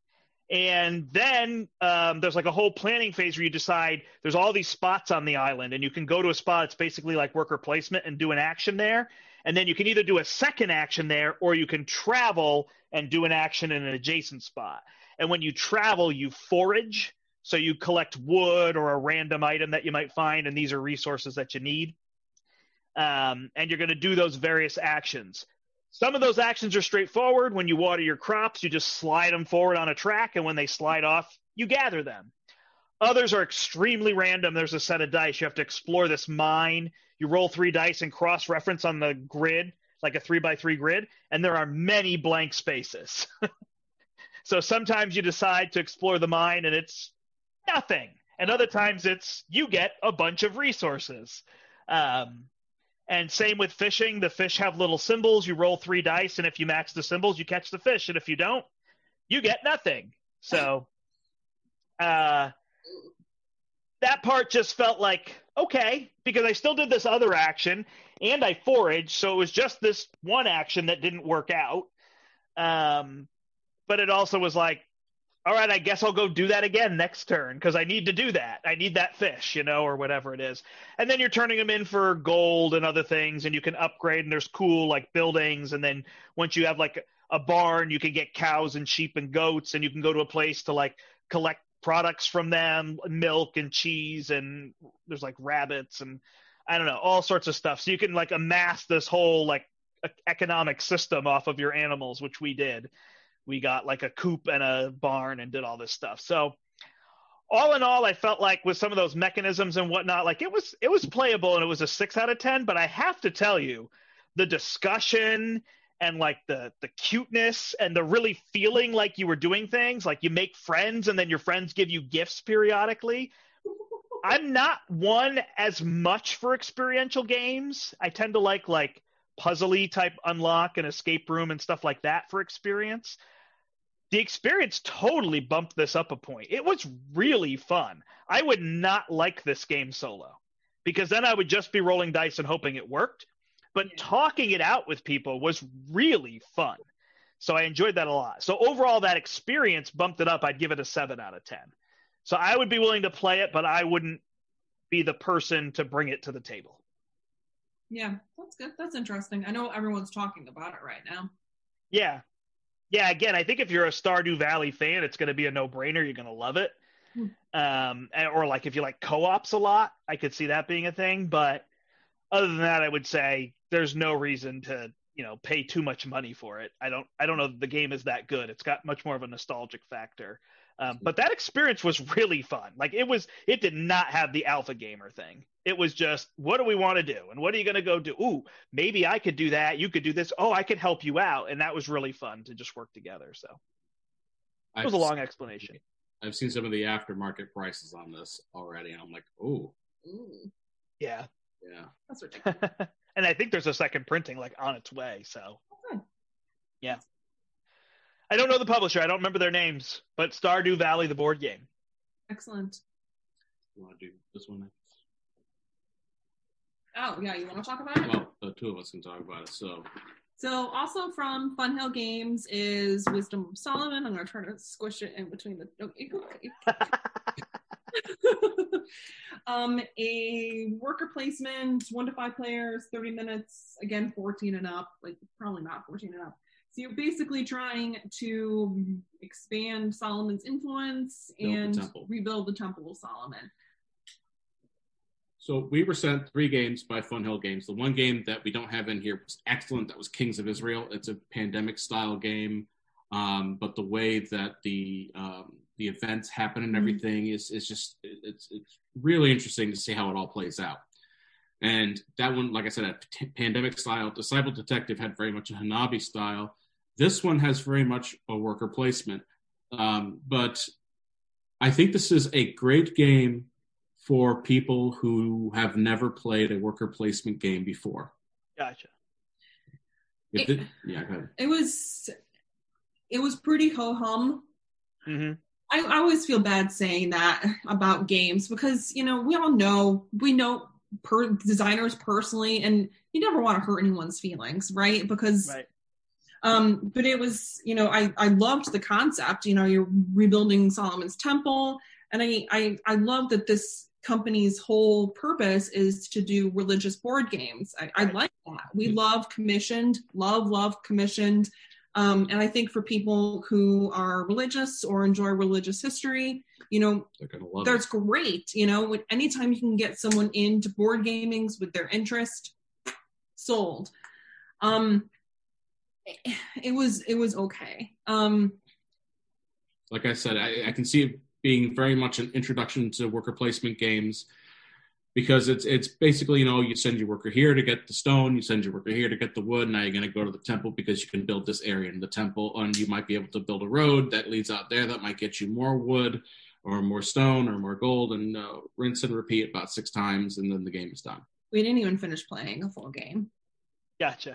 And then um, there's like a whole planning phase where you decide there's all these spots on the island, and you can go to a spot. It's basically like worker placement and do an action there. And then you can either do a second action there, or you can travel and do an action in an adjacent spot. And when you travel, you forage. So you collect wood or a random item that you might find, and these are resources that you need. Um, and you're going to do those various actions. Some of those actions are straightforward. When you water your crops, you just slide them forward on a track, and when they slide off, you gather them. Others are extremely random. There's a set of dice. You have to explore this mine. You roll three dice and cross-reference on the grid, like a three by three grid, and there are many blank spaces. So sometimes you decide to explore the mine, and it's nothing. And other times it's you get a bunch of resources. Um, and same with fishing. The fish have little symbols. You roll three dice, and if you max the symbols, you catch the fish. And if you don't, you get nothing. So uh, that part just felt like, okay, because I still did this other action, and I foraged, so it was just this one action that didn't work out. Um, but it also was like, all right, I guess I'll go do that again next turn because I need to do that. I need that fish, you know, or whatever it is. And then you're turning them in for gold and other things, and you can upgrade, and there's cool, like, buildings. And then once you have, like, a barn, you can get cows and sheep and goats, and you can go to a place to, like, collect products from them, milk and cheese, and there's, like, rabbits and, I don't know, all sorts of stuff. So you can, like, amass this whole, like, economic system off of your animals, which we did. We got like a coop and a barn and did all this stuff. So all in all, I felt like with some of those mechanisms and whatnot, like it was, it was playable, and it was a six out of ten, but I have to tell you, the discussion and like the, the cuteness and the really feeling like you were doing things, like you make friends and then your friends give you gifts periodically. I'm not one as much for experiential games. I tend to like, like, puzzly type unlock and escape room and stuff like that for experience. The experience totally bumped this up a point. It was really fun. I would not like this game solo because then I would just be rolling dice and hoping it worked. But yeah. Talking it out with people was really fun. So I enjoyed that a lot. So overall, that experience bumped it up. I'd give it a seven out of ten. So I would be willing to play it, but I wouldn't be the person to bring it to the table. Yeah, that's good. That's interesting. I know everyone's talking about it right now. Yeah. Yeah, again, I think if you're a Stardew Valley fan, it's going to be a no-brainer. You're going to love it. Hmm. Um, or like if you like co-ops a lot, I could see that being a thing. But other than that, I would say there's no reason to, you know, pay too much money for it. I don't I don't know that the game is that good. It's got much more of a nostalgic factor. Um, but that experience was really fun. Like it was, it did not have the alpha gamer thing. It was just, what do we want to do? And what are you going to go do? Ooh, maybe I could do that. You could do this. Oh, I could help you out. And that was really fun to just work together. So it was I've a long explanation. I've seen some of the aftermarket prices on this already. And I'm like, ooh. Ooh. Yeah. Yeah. That's ridiculous. And I think there's a second printing like on its way. So okay. Yeah. I don't know the publisher. I don't remember their names, but Stardew Valley, the board game. Excellent. You want to do this one next? Oh, yeah. You want to talk about it? Well, the two of us can talk about it. So, so also from Fun Hill Games is Wisdom of Solomon. I'm going to try to squish it in between the. Oh, it, it, um, a worker placement, one to five players, thirty minutes. Again, fourteen and up. Like probably not fourteen and up. So you're basically trying to expand Solomon's influence Build and the rebuild the Temple of Solomon. So we were sent three games by Fun Hill Games. The one game that we don't have in here was excellent. That was Kings of Israel. It's a pandemic-style game, um, but the way that the um, the events happen and everything mm-hmm. is is just it's it's really interesting to see how it all plays out. And that one, like I said, a t- pandemic style. Disciple Detective had very much a Hanabi style. This one has very much a worker placement. Um, but I think this is a great game for people who have never played a worker placement game before. Gotcha. It, it, yeah, go ahead. It was, it was pretty ho-hum. Mm-hmm. I, I always feel bad saying that about games because, you know, we all know, we know per, designers personally, and you never want to hurt anyone's feelings, right? Because... Right. Um, but it was, you know, I, I loved the concept, you know, you're rebuilding Solomon's temple. And I, I, I love that this company's whole purpose is to do religious board games. I, I like that. We love commissioned, love, love commissioned Um, and I think for people who are religious or enjoy religious history, you know, They're gonna love that's it. great. You know, anytime you can get someone into board gamings with their interest, sold. Um, it was it was okay. Um, like I said, I, I can see it being very much an introduction to worker placement games, because it's it's basically, you know, you send your worker here to get the stone, you send your worker here to get the wood. Now you're going to go to the temple because you can build this area in the temple, and you might be able to build a road that leads out there that might get you more wood or more stone or more gold, and uh, rinse and repeat about six times, and then the game is done. We didn't even finish playing a full game. Gotcha.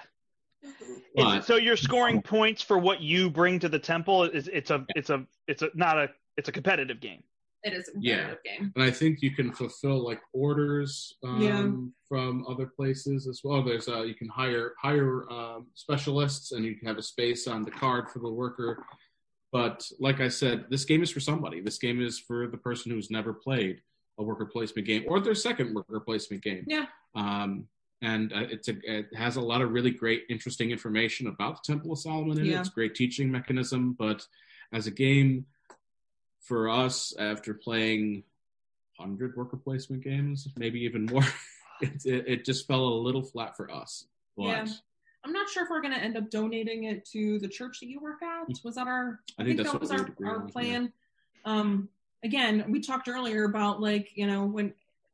But, Is it, so you're scoring points for what you bring to the temple. It's, it's a it's a it's a not a it's a competitive game. It is a competitive yeah. game. And I think you can fulfill like orders um, Yeah. from other places as well. There's uh, you can hire hire um, specialists, and you can have a space on the card for the worker. But like I said, this game is for somebody. This game is for the person who's never played a worker placement game or their second worker placement game. Yeah. Um, and uh, it's a, it has a lot of really great, interesting information about the Temple of Solomon in Yeah. it. It's a great teaching mechanism. But as a game, for us, after playing one hundred worker placement games, maybe even more, it, it, it just fell a little flat for us. But Yeah. I'm not sure if we're going to end up donating it to the church that you work at. Was that our? I think that's that what was we our, would agree our on, plan. Um, again, we talked earlier about, like, you know, when,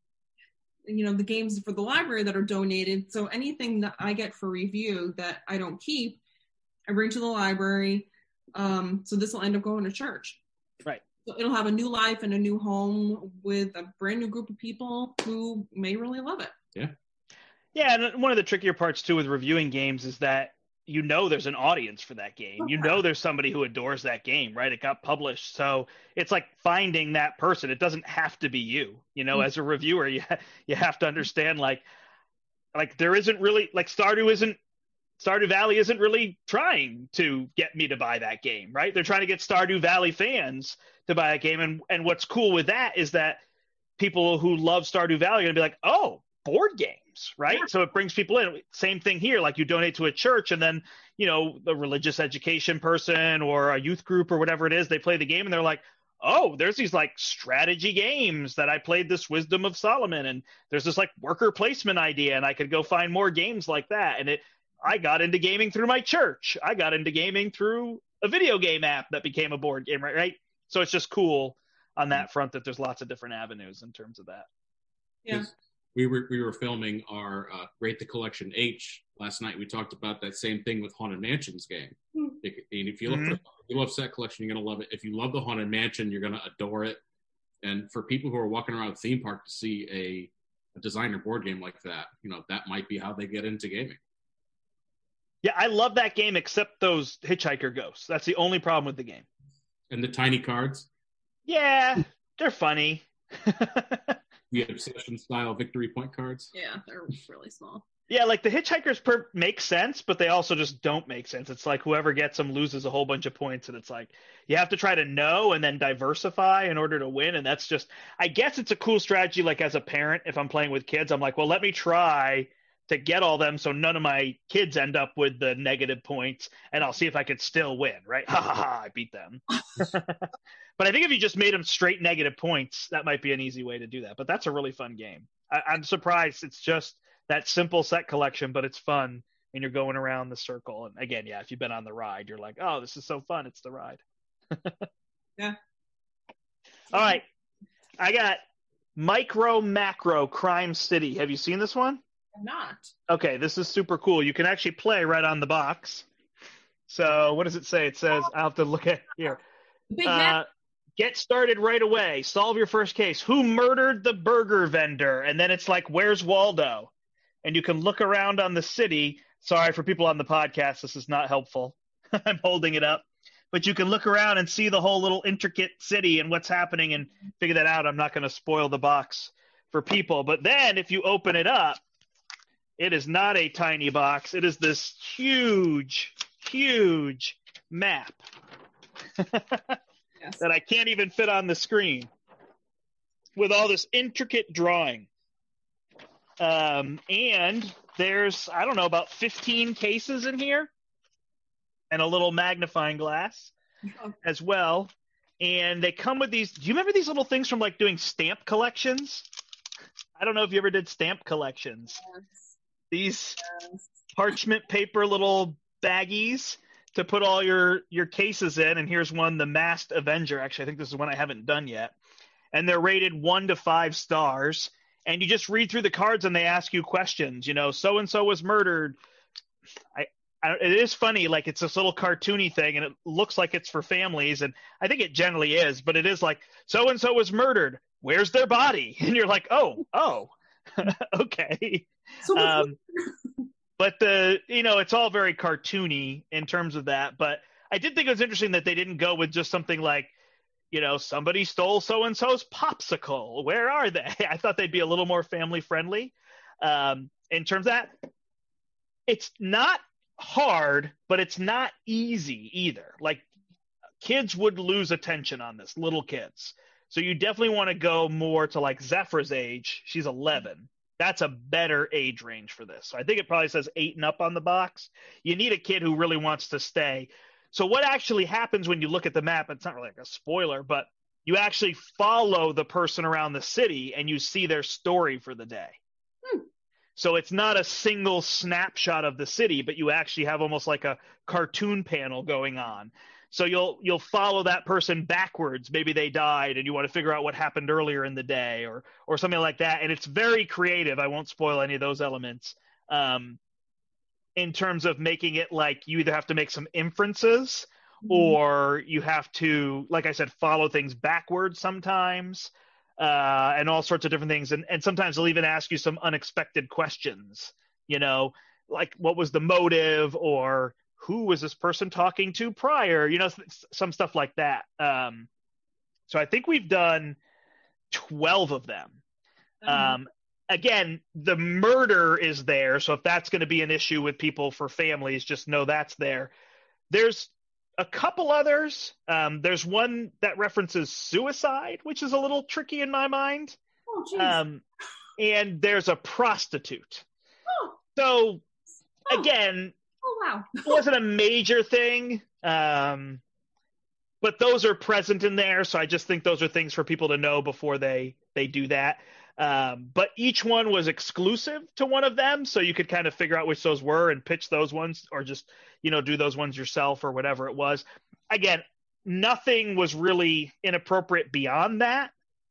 you know, the games for the library that are donated. So anything that I get for review that I don't keep, I bring to the library. Um, so this will end up going to church. Right. So it'll have a new life and a new home with a brand new group of people who may really love it. Yeah. Yeah, and one of the trickier parts too with reviewing games is that you know there's an audience for that game. You know there's somebody who adores that game, right? It got published. So it's like finding that person. It doesn't have to be you. You know, as a reviewer, you you have to understand like like there isn't really like Stardew isn't Stardew Valley isn't really trying to get me to buy that game, right? They're trying to get Stardew Valley fans to buy a game. And and what's cool with that is that people who love Stardew Valley are gonna be like, oh, board games, right? Yeah. So it brings people in. Same thing here, like you donate to a church and then, you know, the religious education person or a youth group or whatever it is, they play the game and they're like, oh, there's these like strategy games that I played this Wisdom of Solomon, and there's this like worker placement idea, and I could go find more games like that. And it, I got into gaming through my church. I got into gaming through a video game app that became a board game, right? Right. So it's just cool on that front that there's lots of different avenues in terms of that. Yeah. We were we were filming our uh, Rate the Collection H last night. We talked about that same thing with Haunted Mansion's game. Mm. If, and if you love mm-hmm. if you love Set Collection, you're gonna love it. If you love the Haunted Mansion, you're gonna adore it. And for people who are walking around the theme park to see a, a designer board game like that, you know, that might be how they get into gaming. Yeah, I love that game except those Hitchhiker Ghosts. That's the only problem with the game. And the tiny cards. Yeah, they're funny. The obsession style victory point cards. Yeah, they're really small. Yeah, like the Hitchhikers per make sense, but they also just don't make sense. It's like whoever gets them loses a whole bunch of points, and it's like you have to try to know and then diversify in order to win. And that's just, I guess it's a cool strategy. Like as a parent, if I'm playing with kids, I'm like, well, let me try to get all them so none of my kids end up with the negative points, and I'll see if I could still win, right? Ha ha ha, I beat them. But I think if you just made them straight negative points, that might be an easy way to do that. But that's a really fun game. I, I'm surprised it's just that simple set collection, but it's fun when you're going around the circle. And again, yeah, if you've been on the ride, you're like, oh, this is so fun. It's the ride. Yeah. All right. I got Micro Macro Crime City. Have you seen this one? I'm not. Okay, this is super cool. You can actually play right on the box. So what does it say? It says, I'll have to look at here. Big uh, get started right away. Solve your first case. Who murdered the burger vendor? And then it's like, where's Waldo? And you can look around on the city. Sorry for people on the podcast, this is not helpful. I'm holding it up. But you can look around and see the whole little intricate city and what's happening and figure that out. I'm not going to spoil the box for people. But then if you open it up, it is not a tiny box. It is this huge, huge map yes. that I can't even fit on the screen with all this intricate drawing. Um, and there's, I don't know, about fifteen cases in here. and a little magnifying glass as well. And they come with these. Do you remember these little things from like doing stamp collections? I don't know if you ever did stamp collections. Yes. These Yes. parchment paper little baggies to put all your your cases in. And here's one, the Masked Avenger. Actually, I think this is one I haven't done yet. And they're rated one to five stars. And you just read through the cards and they ask you questions. You know, so and so was murdered. I, I it is funny, like it's this little cartoony thing, and it looks like it's for families, and I think it generally is. But it is like, so and so was murdered. Where's their body? And you're like, oh, oh, okay. So Um, but the you know it's all very cartoony in terms of that. But I did think it was interesting that they didn't go with just something like, you know, somebody stole so and so's popsicle. Where are they? I thought they'd be a little more family friendly. Um, in terms of that, it's not hard, but it's not easy either. Like kids would lose attention on this, little kids. So you definitely want to go more to like Zephyr's age. She's eleven. That's a better age range for this. So I think it probably says eight and up on the box. You need a kid who really wants to stay. So what actually happens when you look at the map, it's not really like a spoiler, but you actually follow the person around the city and you see their story for the day. Hmm. So it's not a single snapshot of the city, but you actually have almost like a cartoon panel going on. So you'll you'll follow that person backwards. Maybe they died and you want to figure out what happened earlier in the day or or something like that. And it's very creative. I won't spoil any of those elements. Um, in terms of making it like you either have to make some inferences or you have to, like I said, follow things backwards sometimes, uh, and all sorts of different things. And, and sometimes they'll even ask you some unexpected questions, you know, like what was the motive or who was this person talking to prior, you know, some stuff like that. Um, so I think we've done twelve of them. Uh-huh. Um, again, the murder is there. So if that's going to be an issue with people for families, just know that's there. There's a couple others. Um, there's one that references suicide, which is a little tricky in my mind. Oh, geez. Um, and there's a prostitute. Oh. So Oh. again, Oh, wow. it wasn't a major thing. Um, but those are present in there. So I just think those are things for people to know before they, they do that. Um, but each one was exclusive to one of them. So you could kind of figure out which those were and pitch those ones or just, you know, do those ones yourself or whatever it was. Again, nothing was really inappropriate beyond that,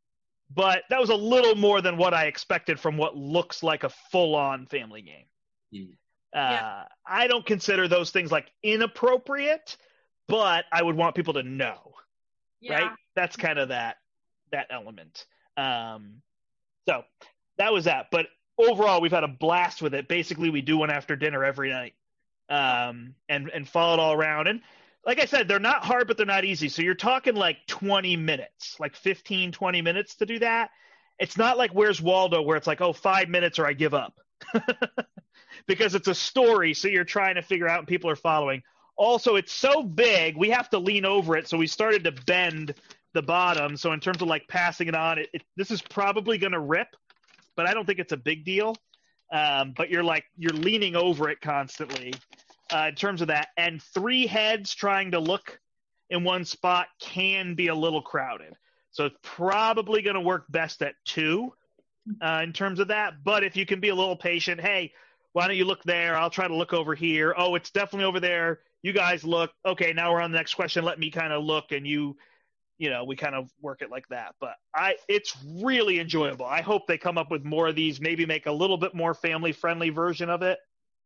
but that was a little more than what I expected from what looks like a full on family game. Mm. Uh, Yeah. I don't consider those things like inappropriate, but I would want people to know, Yeah. right? That's kind of that, that element. Um, so that was that. But overall, we've had a blast with it. Basically, we do one after dinner every night, um, and, and follow it all around. And like I said, they're not hard, but they're not easy. So you're talking like twenty minutes, like fifteen, twenty minutes to do that. It's not like Where's Waldo where it's like, oh, five minutes or I give up. Because it's a story, so you're trying to figure out and people are following. Also, it's so big, we have to lean over it, so we started to bend the bottom. So in terms of like passing it on, it, it, this is probably going to rip, but I don't think it's a big deal. Um, but you're like, you're leaning over it constantly uh, in terms of that. And three heads trying to look in one spot can be a little crowded. So it's probably going to work best at two uh, in terms of that. But if you can be a little patient, hey, why don't you look there? I'll try to look over here. Oh, it's definitely over there. You guys look. Okay, now we're on the next question. Let me kind of look, and you, you know, we kind of work it like that. But I, it's really enjoyable. I hope they come up with more of these. Maybe make a little bit more family-friendly version of it,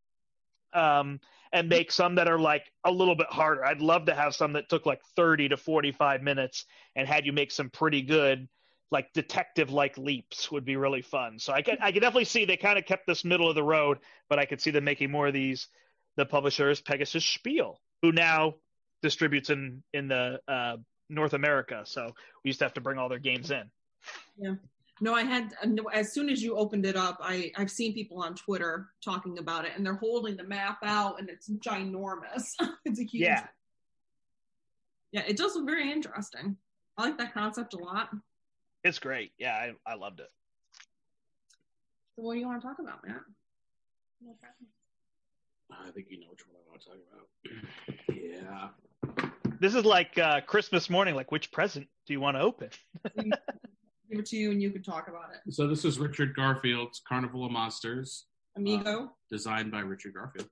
um, and make some that are like a little bit harder. I'd love to have some that took like thirty to forty-five minutes and had you make some pretty good, like detective-like leaps. Would be really fun. So I can I can definitely see they kind of kept this middle of the road, but I could see them making more of these. The publisher is Pegasus Spiel, who now distributes in in the uh, North America. So we used to have to bring all their games in. Yeah. No, I had, no, as soon as you opened it up, I, I've seen people on Twitter talking about it, and they're holding the map out, and it's ginormous. It's a huge. Yeah. Yeah, it does look very interesting. I like that concept a lot. It's great. Yeah, I, I loved it. So what do you want to talk about, Matt? I think you know which one I want to talk about. Yeah. This is like uh, Christmas morning. Like, which present do you want to open? Give it to you and you can talk about it. So this is Richard Garfield's Carnival of Monsters. Amigo. Uh, designed by Richard Garfield.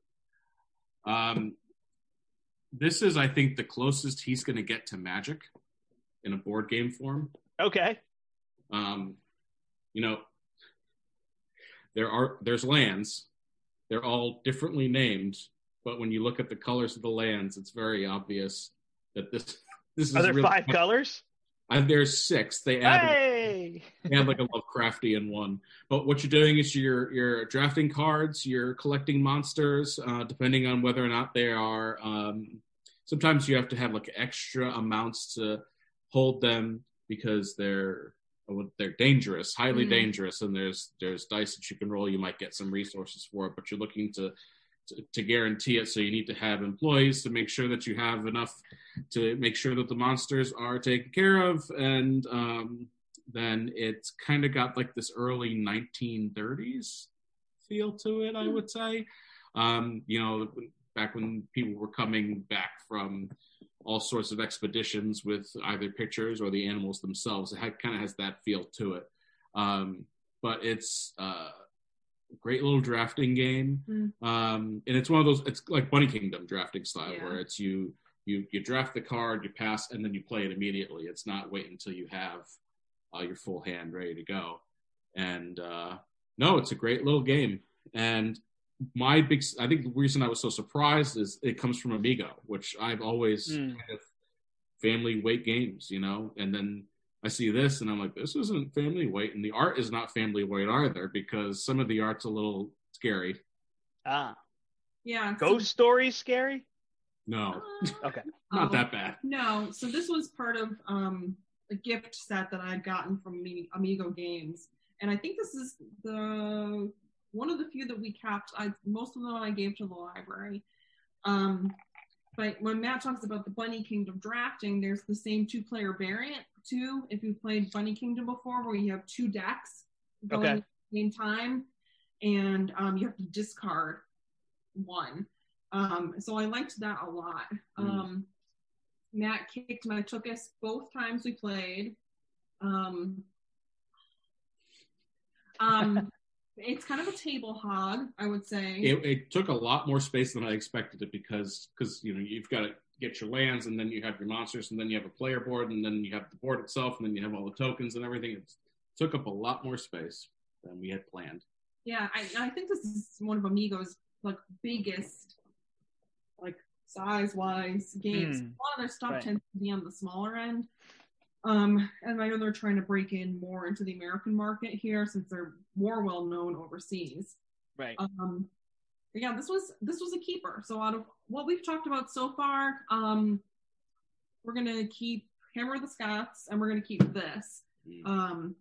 Um, this is, I think, the closest he's going to get to Magic in a board game form. Okay. Um, you know, there are there's lands. They're all differently named, but when you look at the colors of the lands, it's very obvious that this this is. Are there really five fun. colors? And there's six. They added, hey! they add like a Lovecraftian one. But what you're doing is you're you're drafting cards, you're collecting monsters, uh, depending on whether or not they are. Um, sometimes you have to have like extra amounts to hold them because they're they're dangerous, highly mm-hmm. dangerous, and there's there's dice that you can roll. You might get some resources for it, but you're looking to. To, to guarantee it, so you need to have employees to make sure that you have enough to make sure that the monsters are taken care of, and um, then it's kind of got like this early nineteen thirties feel to it, I would say. Um, you know, back when people were coming back from all sorts of expeditions with either pictures or the animals themselves, it had, kind of has that feel to it. Um, but it's... Uh, great little drafting game. Mm. Um, and it's one of those, it's like Bunny Kingdom drafting style, yeah. where it's you, you, you draft the card, you pass, and then you play it immediately. It's not wait until you have uh, your full hand ready to go. And uh, no, it's a great little game. And my big, I think the reason I was so surprised is it comes from Amigo, which I've always mm. kind of family weight games, you know, and then I see this and I'm like, this isn't family weight, and the art is not family weight either, because some of the art's a little scary. Ah. Yeah. Ghost so, stories scary? No. Uh, okay. Not um, that bad. No. So this was part of um, a gift set that I'd gotten from Amigo Games. And I think this is the one of the few that we kept. I most of them I gave to the library. Um, but when Matt talks about the Bunny Kingdom drafting, there's the same two-player variant too. If you've played Bunny Kingdom before, where you have two decks going okay. at the same time, and um, you have to discard one. Um, so I liked that a lot. Mm. Um, Matt kicked my Tookus both times we played. Um, um, it's kind of a table hog, I would say. It, it took a lot more space than I expected it, because because you know you've got to get your lands, and then you have your monsters, and then you have a player board, and then you have the board itself, and then you have all the tokens and everything. It took up a lot more space than we had planned. Yeah, I, I think this is one of Amigo's like biggest, like size-wise games. Mm, a lot of their stuff right. tends to be on the smaller end. Um, and I know they're trying to break in more into the American market here, since they're more well known overseas. Right. Um, but yeah, this was this was a keeper. So out of what we've talked about so far, um, we're gonna keep Hammer of the Scots, and we're gonna keep this. Mm. Um,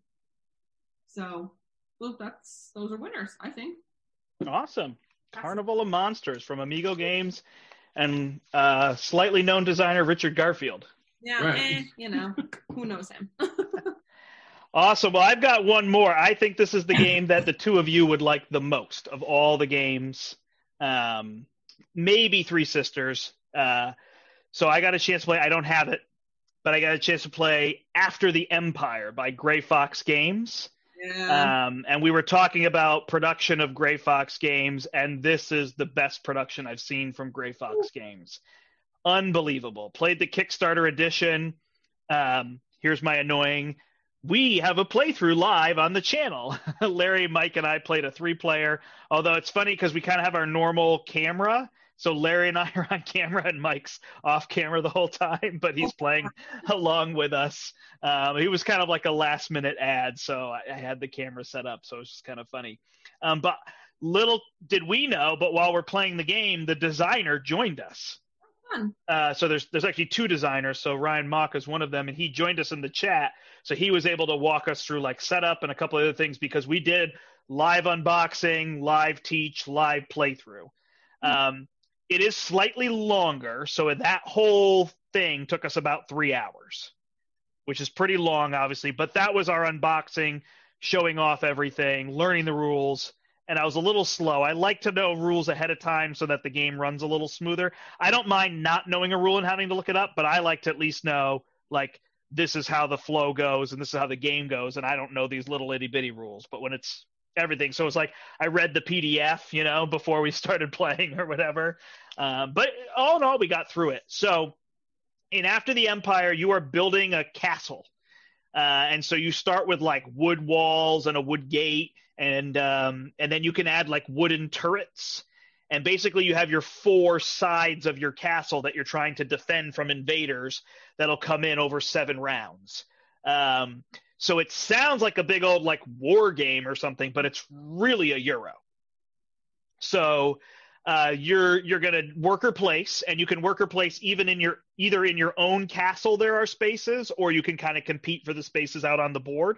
so well, that's those are winners, I think. Awesome. Carnival of Monsters from Amigo Games, and uh, slightly known designer Richard Garfield. Yeah, right. eh, you know, who knows him? Awesome. Well, I've got one more. I think this is the game that the two of you would like the most of all the games. Um, maybe Three Sisters. Uh, so I got a chance to play. I don't have it, but I got a chance to play After the Empire by Gray Fox Games. Yeah. Um, and we were talking about production of Gray Fox Games, and this is the best production I've seen from Gray Fox Ooh. Games. Unbelievable. Played the Kickstarter edition. Um, here's my annoying. We have a playthrough live on the channel. Larry, Mike, and I played a three-player, although it's funny because we kind of have our normal camera. So Larry and I are on camera, and Mike's off camera the whole time, but he's playing along with us. Um, he was kind of like a last-minute ad, so I, I had the camera set up, so it was just kind of funny. Um, but little did we know, but while we're playing the game, the designer joined us. Uh, so there's there's actually two designers. So Ryan Mock is one of them, and he joined us in the chat. So he was able to walk us through like setup and a couple of other things, because we did live unboxing, live teach, live playthrough. Um, it is slightly longer, so that whole thing took us about three hours, which is pretty long, obviously. But that was our unboxing, showing off everything, learning the rules, and I was a little slow. I like to know rules ahead of time so that the game runs a little smoother. I don't mind not knowing a rule and having to look it up, but I like to at least know, like, this is how the flow goes and this is how the game goes, and I don't know these little itty bitty rules. But when it's everything, so it's like I read the P D F, you know, before we started playing or whatever. Um, but all in all, we got through it. So in After the Empire, you are building a castle. Uh, and so you start with like wood walls and a wood gate, and um, and then you can add like wooden turrets. And basically you have your four sides of your castle that you're trying to defend from invaders that'll come in over seven rounds. Um, so it sounds like a big old like war game or something, but it's really a Euro. So uh, you're you're going to worker place, and you can worker place even in your either in your own castle there are spaces, or you can kind of compete for the spaces out on the board.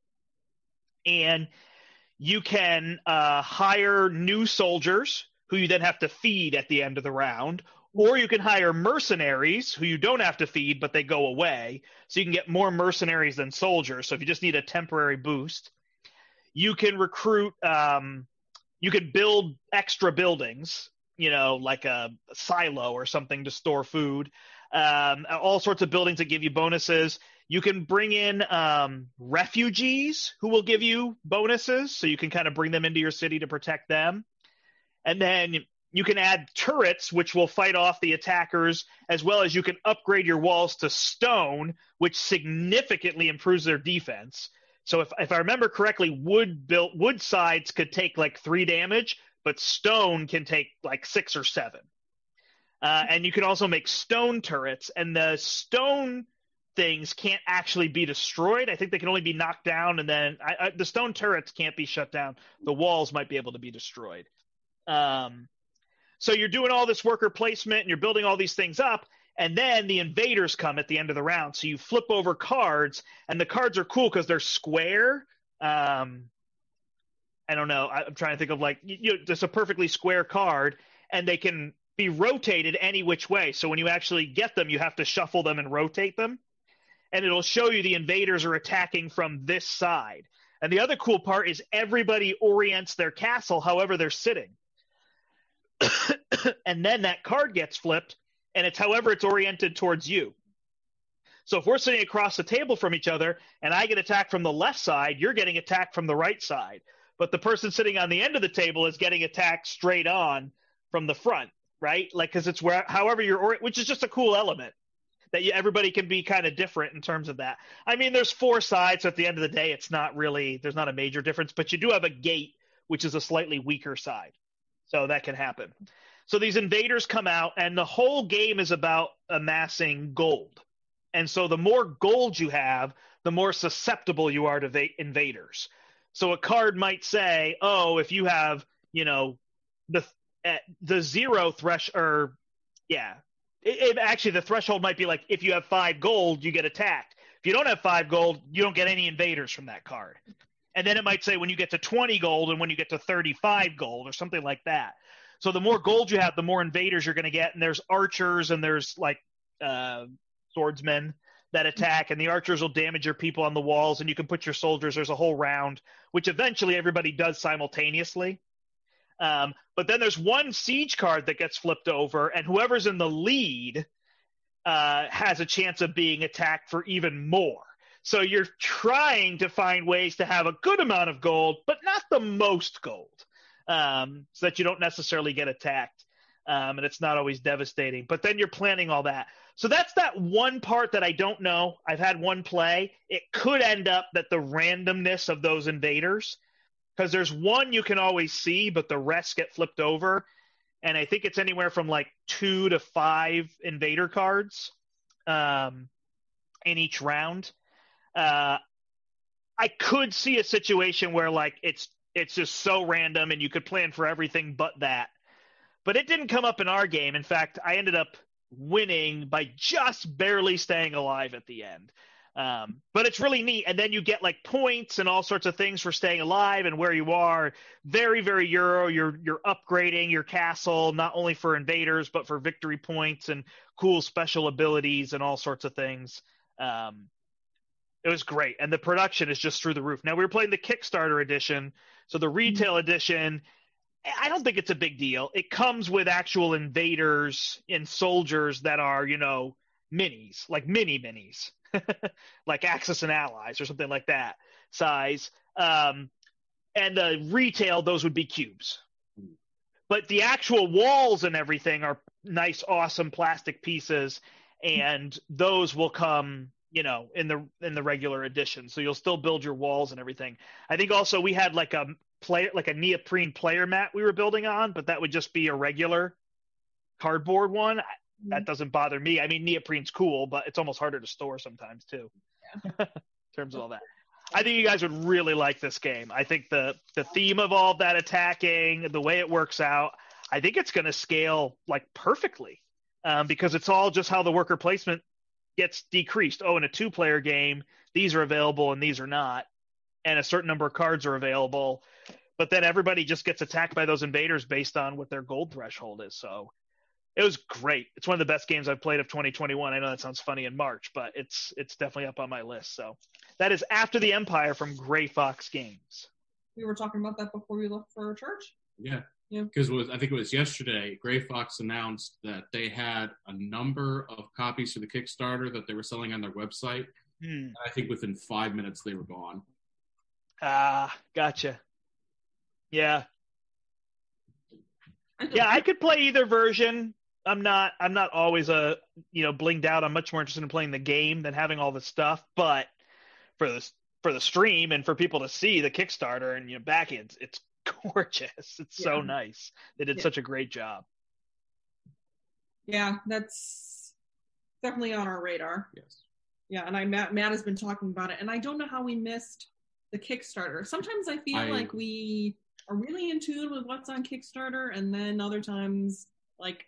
And you can uh, hire new soldiers who you then have to feed at the end of the round, or you can hire mercenaries who you don't have to feed, but they go away. So you can get more mercenaries than soldiers. So if you just need a temporary boost, you can recruit, um, you can build extra buildings, you know, like a, a silo or something to store food, um, all sorts of buildings that give you bonuses. You can bring in um, refugees who will give you bonuses, so you can kind of bring them into your city to protect them. And then you can add turrets, which will fight off the attackers, as well as you can upgrade your walls to stone, which significantly improves their defense. So if, if I remember correctly, wood built wood sides could take like three damage, but stone can take like six or seven. Uh, and you can also make stone turrets, and the stone things can't actually be destroyed. I think they can only be knocked down, and then I, I, the stone turrets can't be shut down. The walls might be able to be destroyed. Um, so you're doing all this worker placement and you're building all these things up, and then the invaders come at the end of the round. So you flip over cards, and the cards are cool because they're square. Um, I don't know. I, I'm trying to think of like, you, you know, just a perfectly square card, and they can be rotated any which way. So when you actually get them, you have to shuffle them and rotate them, and it'll show you the invaders are attacking from this side. And the other cool part is everybody orients their castle however they're sitting. And then that card gets flipped, and it's however it's oriented towards you. So if we're sitting across the table from each other and I get attacked from the left side, you're getting attacked from the right side. But the person sitting on the end of the table is getting attacked straight on from the front, right? Like, because it's where, however you're, or, which is just a cool element that you, everybody can be kind of different in terms of that. I mean, there's four sides, so at the end of the day, it's not really, there's not a major difference, but you do have a gate, which is a slightly weaker side. So that can happen. So these invaders come out, and the whole game is about amassing gold. And so the more gold you have, the more susceptible you are to va- invaders. So a card might say, oh, if you have, you know, the uh, the zero thresh, or yeah, it, it, actually the threshold might be like, if you have five gold, you get attacked. If you don't have five gold, you don't get any invaders from that card. And then it might say when you get to twenty gold and when you get to thirty-five gold or something like that. So the more gold you have, the more invaders you're going to get. And there's archers and there's like uh, swordsmen that attack, and the archers will damage your people on the walls, and you can put your soldiers. There's a whole round, which eventually everybody does simultaneously. Um, but then there's one siege card that gets flipped over, and whoever's in the lead uh, has a chance of being attacked for even more. So you're trying to find ways to have a good amount of gold, but not the most gold, um, so that you don't necessarily get attacked. Um, and it's not always devastating. But then you're planning all that. So that's that one part that I don't know. I've had one play. It could end up that the randomness of those invaders, because there's one you can always see, but the rest get flipped over. And I think it's anywhere from like two to five invader cards um, in each round. Uh, I could see a situation where like it's it's just so random and you could plan for everything but that. But it didn't come up in our game. In fact, I ended up winning by just barely staying alive at the end. Um, but it's really neat. And then you get like points and all sorts of things for staying alive and where you are. Very, very Euro. You're you're upgrading your castle, not only for invaders, but for victory points and cool special abilities and all sorts of things. Um, It was great, and the production is just through the roof. Now we were playing the Kickstarter edition, so the retail mm-hmm. edition, I don't think it's a big deal. It comes with actual invaders and soldiers that are, you know, minis, like mini minis, like Axis and Allies or something like that size. Um, and the retail, those would be cubes. But the actual walls and everything are nice, awesome plastic pieces, and those will come, you know, in the in the regular edition. So you'll still build your walls and everything. I think also we had like a player, like a neoprene player mat we were building on, but that would just be a regular cardboard one. Mm-hmm. That doesn't bother me. I mean, neoprene's cool, but it's almost harder to store sometimes too. Yeah. In terms of all that. I think you guys would really like this game. I think the the theme of all of that attacking, the way it works out, I think it's going to scale like perfectly um, because it's all just how the worker placement gets decreased. Oh, in a two-player game, these are available and these are not, and a certain number of cards are available, but then everybody just gets attacked by those invaders based on what their gold threshold is. So it was great. It's one of the best games I've played of twenty twenty-one. I know that sounds funny in March, but it's it's definitely up on my list. So that is After the Empire from Gray Fox Games. We were talking about that before we left for church. Yeah, yeah. Because I think it was yesterday, Gray Fox announced that they had a number of copies for the Kickstarter that they were selling on their website. Hmm. I think within five minutes they were gone. Ah, gotcha. Yeah. Yeah, I could play either version. I'm not I'm not always a you know blinged out. I'm much more interested in playing the game than having all the stuff. But for the for the stream and for people to see the Kickstarter and you know back it's it's gorgeous. It's yeah. so nice. They did yeah. such a great job. Yeah, that's definitely on our radar. Yes. Yeah, and I Matt, Matt has been talking about it, and I don't know how we missed the Kickstarter. Sometimes I feel I, like we are really in tune with what's on Kickstarter, and then other times like.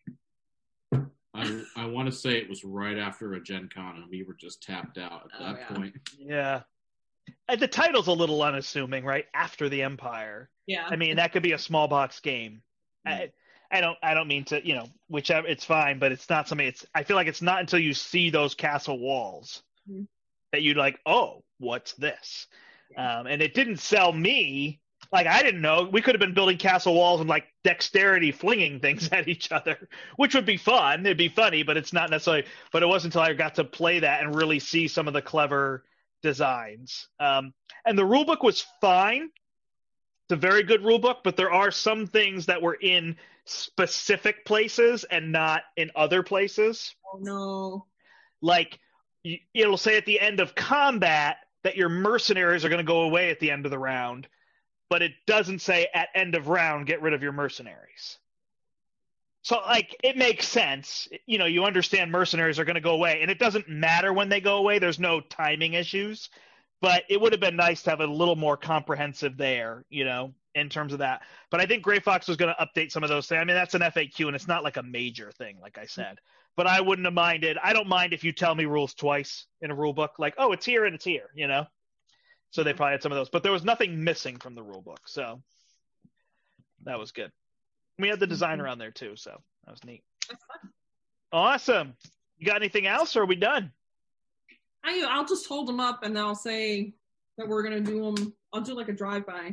I, I want to say it was right after a Gen Con, and we were just tapped out at oh, that yeah. point. Yeah. And the title's a little unassuming, right? After the Empire. Yeah. I mean, that could be a small box game. Mm. I, I don't I don't mean to, you know, whichever, it's fine, but it's not something, it's, I feel like it's not until you see those castle walls mm. that you'd like, oh, what's this? Yeah. Um, and it didn't sell me. Like, I didn't know. We could have been building castle walls and, like, dexterity flinging things at each other, which would be fun. It'd be funny, but it's not necessarily – but it wasn't until I got to play that and really see some of the clever designs. Um, and the rulebook was fine. It's a very good rulebook, but there are some things that were in specific places and not in other places. Oh, no. Like, it'll say at the end of combat that your mercenaries are going to go away at the end of the round. But it doesn't say at end of round, get rid of your mercenaries. So, like, it makes sense. You know, you understand mercenaries are going to go away. And it doesn't matter when they go away. There's no timing issues. But it would have been nice to have a little more comprehensive there, you know, in terms of that. But I think Gray Fox was going to update some of those things. I mean, that's an F A Q, and it's not like a major thing, like I said. But I wouldn't have minded. I don't mind if you tell me rules twice in a rule book. Like, oh, it's here and it's here, you know. So they probably had some of those, but there was nothing missing from the rule book, so that was good. We had the design around there too, so that was neat. That's fun. Awesome. You got anything else, or are we done? I I'll just hold them up and I'll say that we're gonna do them. I'll do like a drive-by.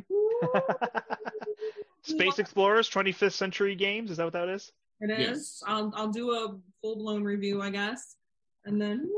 Space Explorers, twenty-fifth Century Games. Is that what that is? It is. Yes. I'll I'll do a full-blown review, I guess, and then.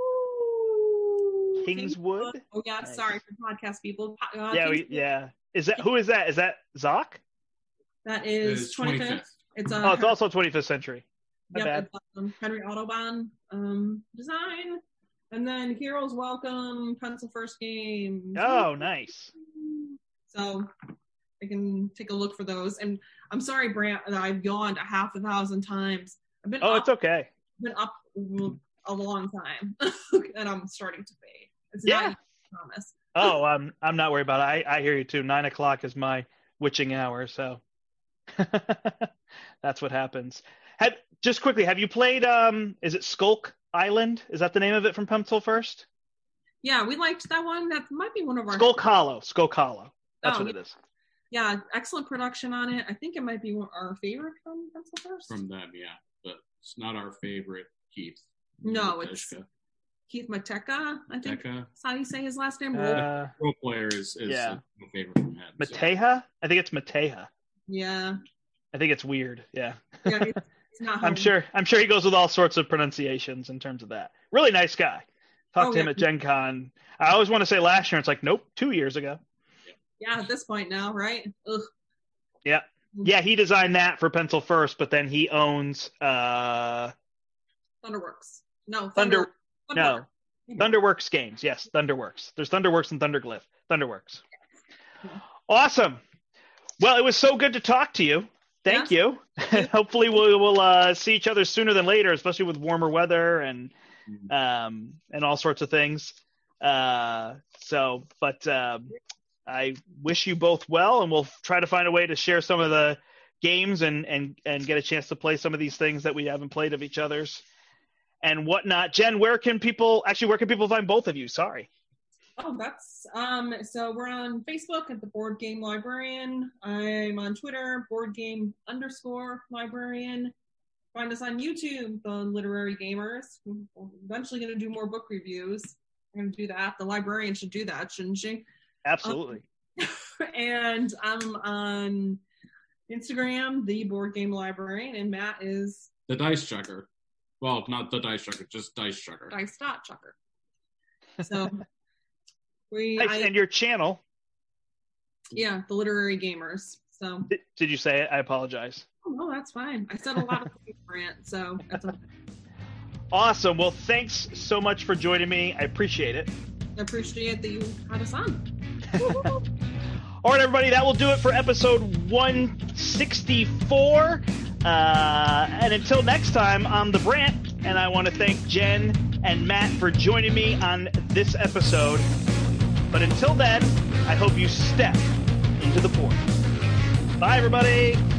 Kingswood. Oh yeah, nice. Sorry for podcast people. Uh, yeah, we, yeah. Is that who is that? Is that Zoc? That is twenty-fifth. It's a. Oh, it's also twenty-fifth Century. Yep, bad. It's um, Henry Autobahn um, design, and then Heroes Welcome, Pencil First Games. Oh, nice. So I can take a look for those. And I'm sorry, Brant, that I've yawned a half a thousand times. I've been. Oh, up, it's okay. I've been up a long time, and I'm starting to fade. It's yeah. not, I promise. Oh, I'm I'm not worried about it. I, I hear you too. Nine o'clock is my witching hour, so that's what happens. Have, just quickly, have you played? Um, is it Skulk Island? Is that the name of it from Pencil First? Yeah, we liked that one. That might be one of our Skulk Hollow. Skulk Hollow. That's oh, what it is. Yeah, excellent production on it. I think it might be our favorite from Pencil First. From them, yeah, but it's not our favorite, Keith. No, it's Keith Mateka, I think Mateka. that's how you say his last name. Uh, Role player is, is yeah. my favorite from him. so. Mateja? I think it's Mateja. yeah. I think it's weird. Yeah. Yeah, it's, it's not I'm home. sure. I'm sure he goes with all sorts of pronunciations in terms of that. Really nice guy. Talked Oh, to him yeah. at Gen Con. I always want to say last year. It's like, nope, two years ago. Yeah, at this point now, right? Ugh. Yeah. Yeah, he designed that for Pencil First, but then he owns uh, Thunderworks. No, Thunder. Thunder. No, Thunderworks Games. Yes, Thunderworks. There's Thunderworks and Thunderglyph. Thunderworks. Awesome. Well, it was so good to talk to you. Thank Yeah. you. And hopefully we will uh, see each other sooner than later, especially with warmer weather and um, and all sorts of things. Uh, so, but um, I wish you both well, and we'll try to find a way to share some of the games and and and get a chance to play some of these things that we haven't played of each other's and whatnot. Jen, where can people actually where can people find both of you? Sorry. Oh, that's um. So we're on Facebook at the Board Game Librarian. I'm on Twitter, Board Game underscore Librarian. Find us on YouTube, the Literary Gamers. We're eventually going to do more book reviews. We're going to do that. The librarian should do that, shouldn't she? Absolutely. Um, and I'm on Instagram, the Board Game Librarian, and Matt is The Dice Chucker. Well, not the Dice Chucker, just Dice Chucker. Dice Dot Chucker. So we, Nice. I, And your channel. yeah, the Literary Gamers. So. Did, did you say it? I apologize. Oh, no, that's fine. I said a lot of things, Grant, so that's okay. Awesome. Well, thanks so much for joining me. I appreciate it. I appreciate that you had us on. All right, everybody, that will do it for episode one sixty-four. Uh, and until next time, I'm the Brant, and I want to thank Jen and Matt for joining me on this episode. But until then, I hope you step into the portal. Bye, everybody.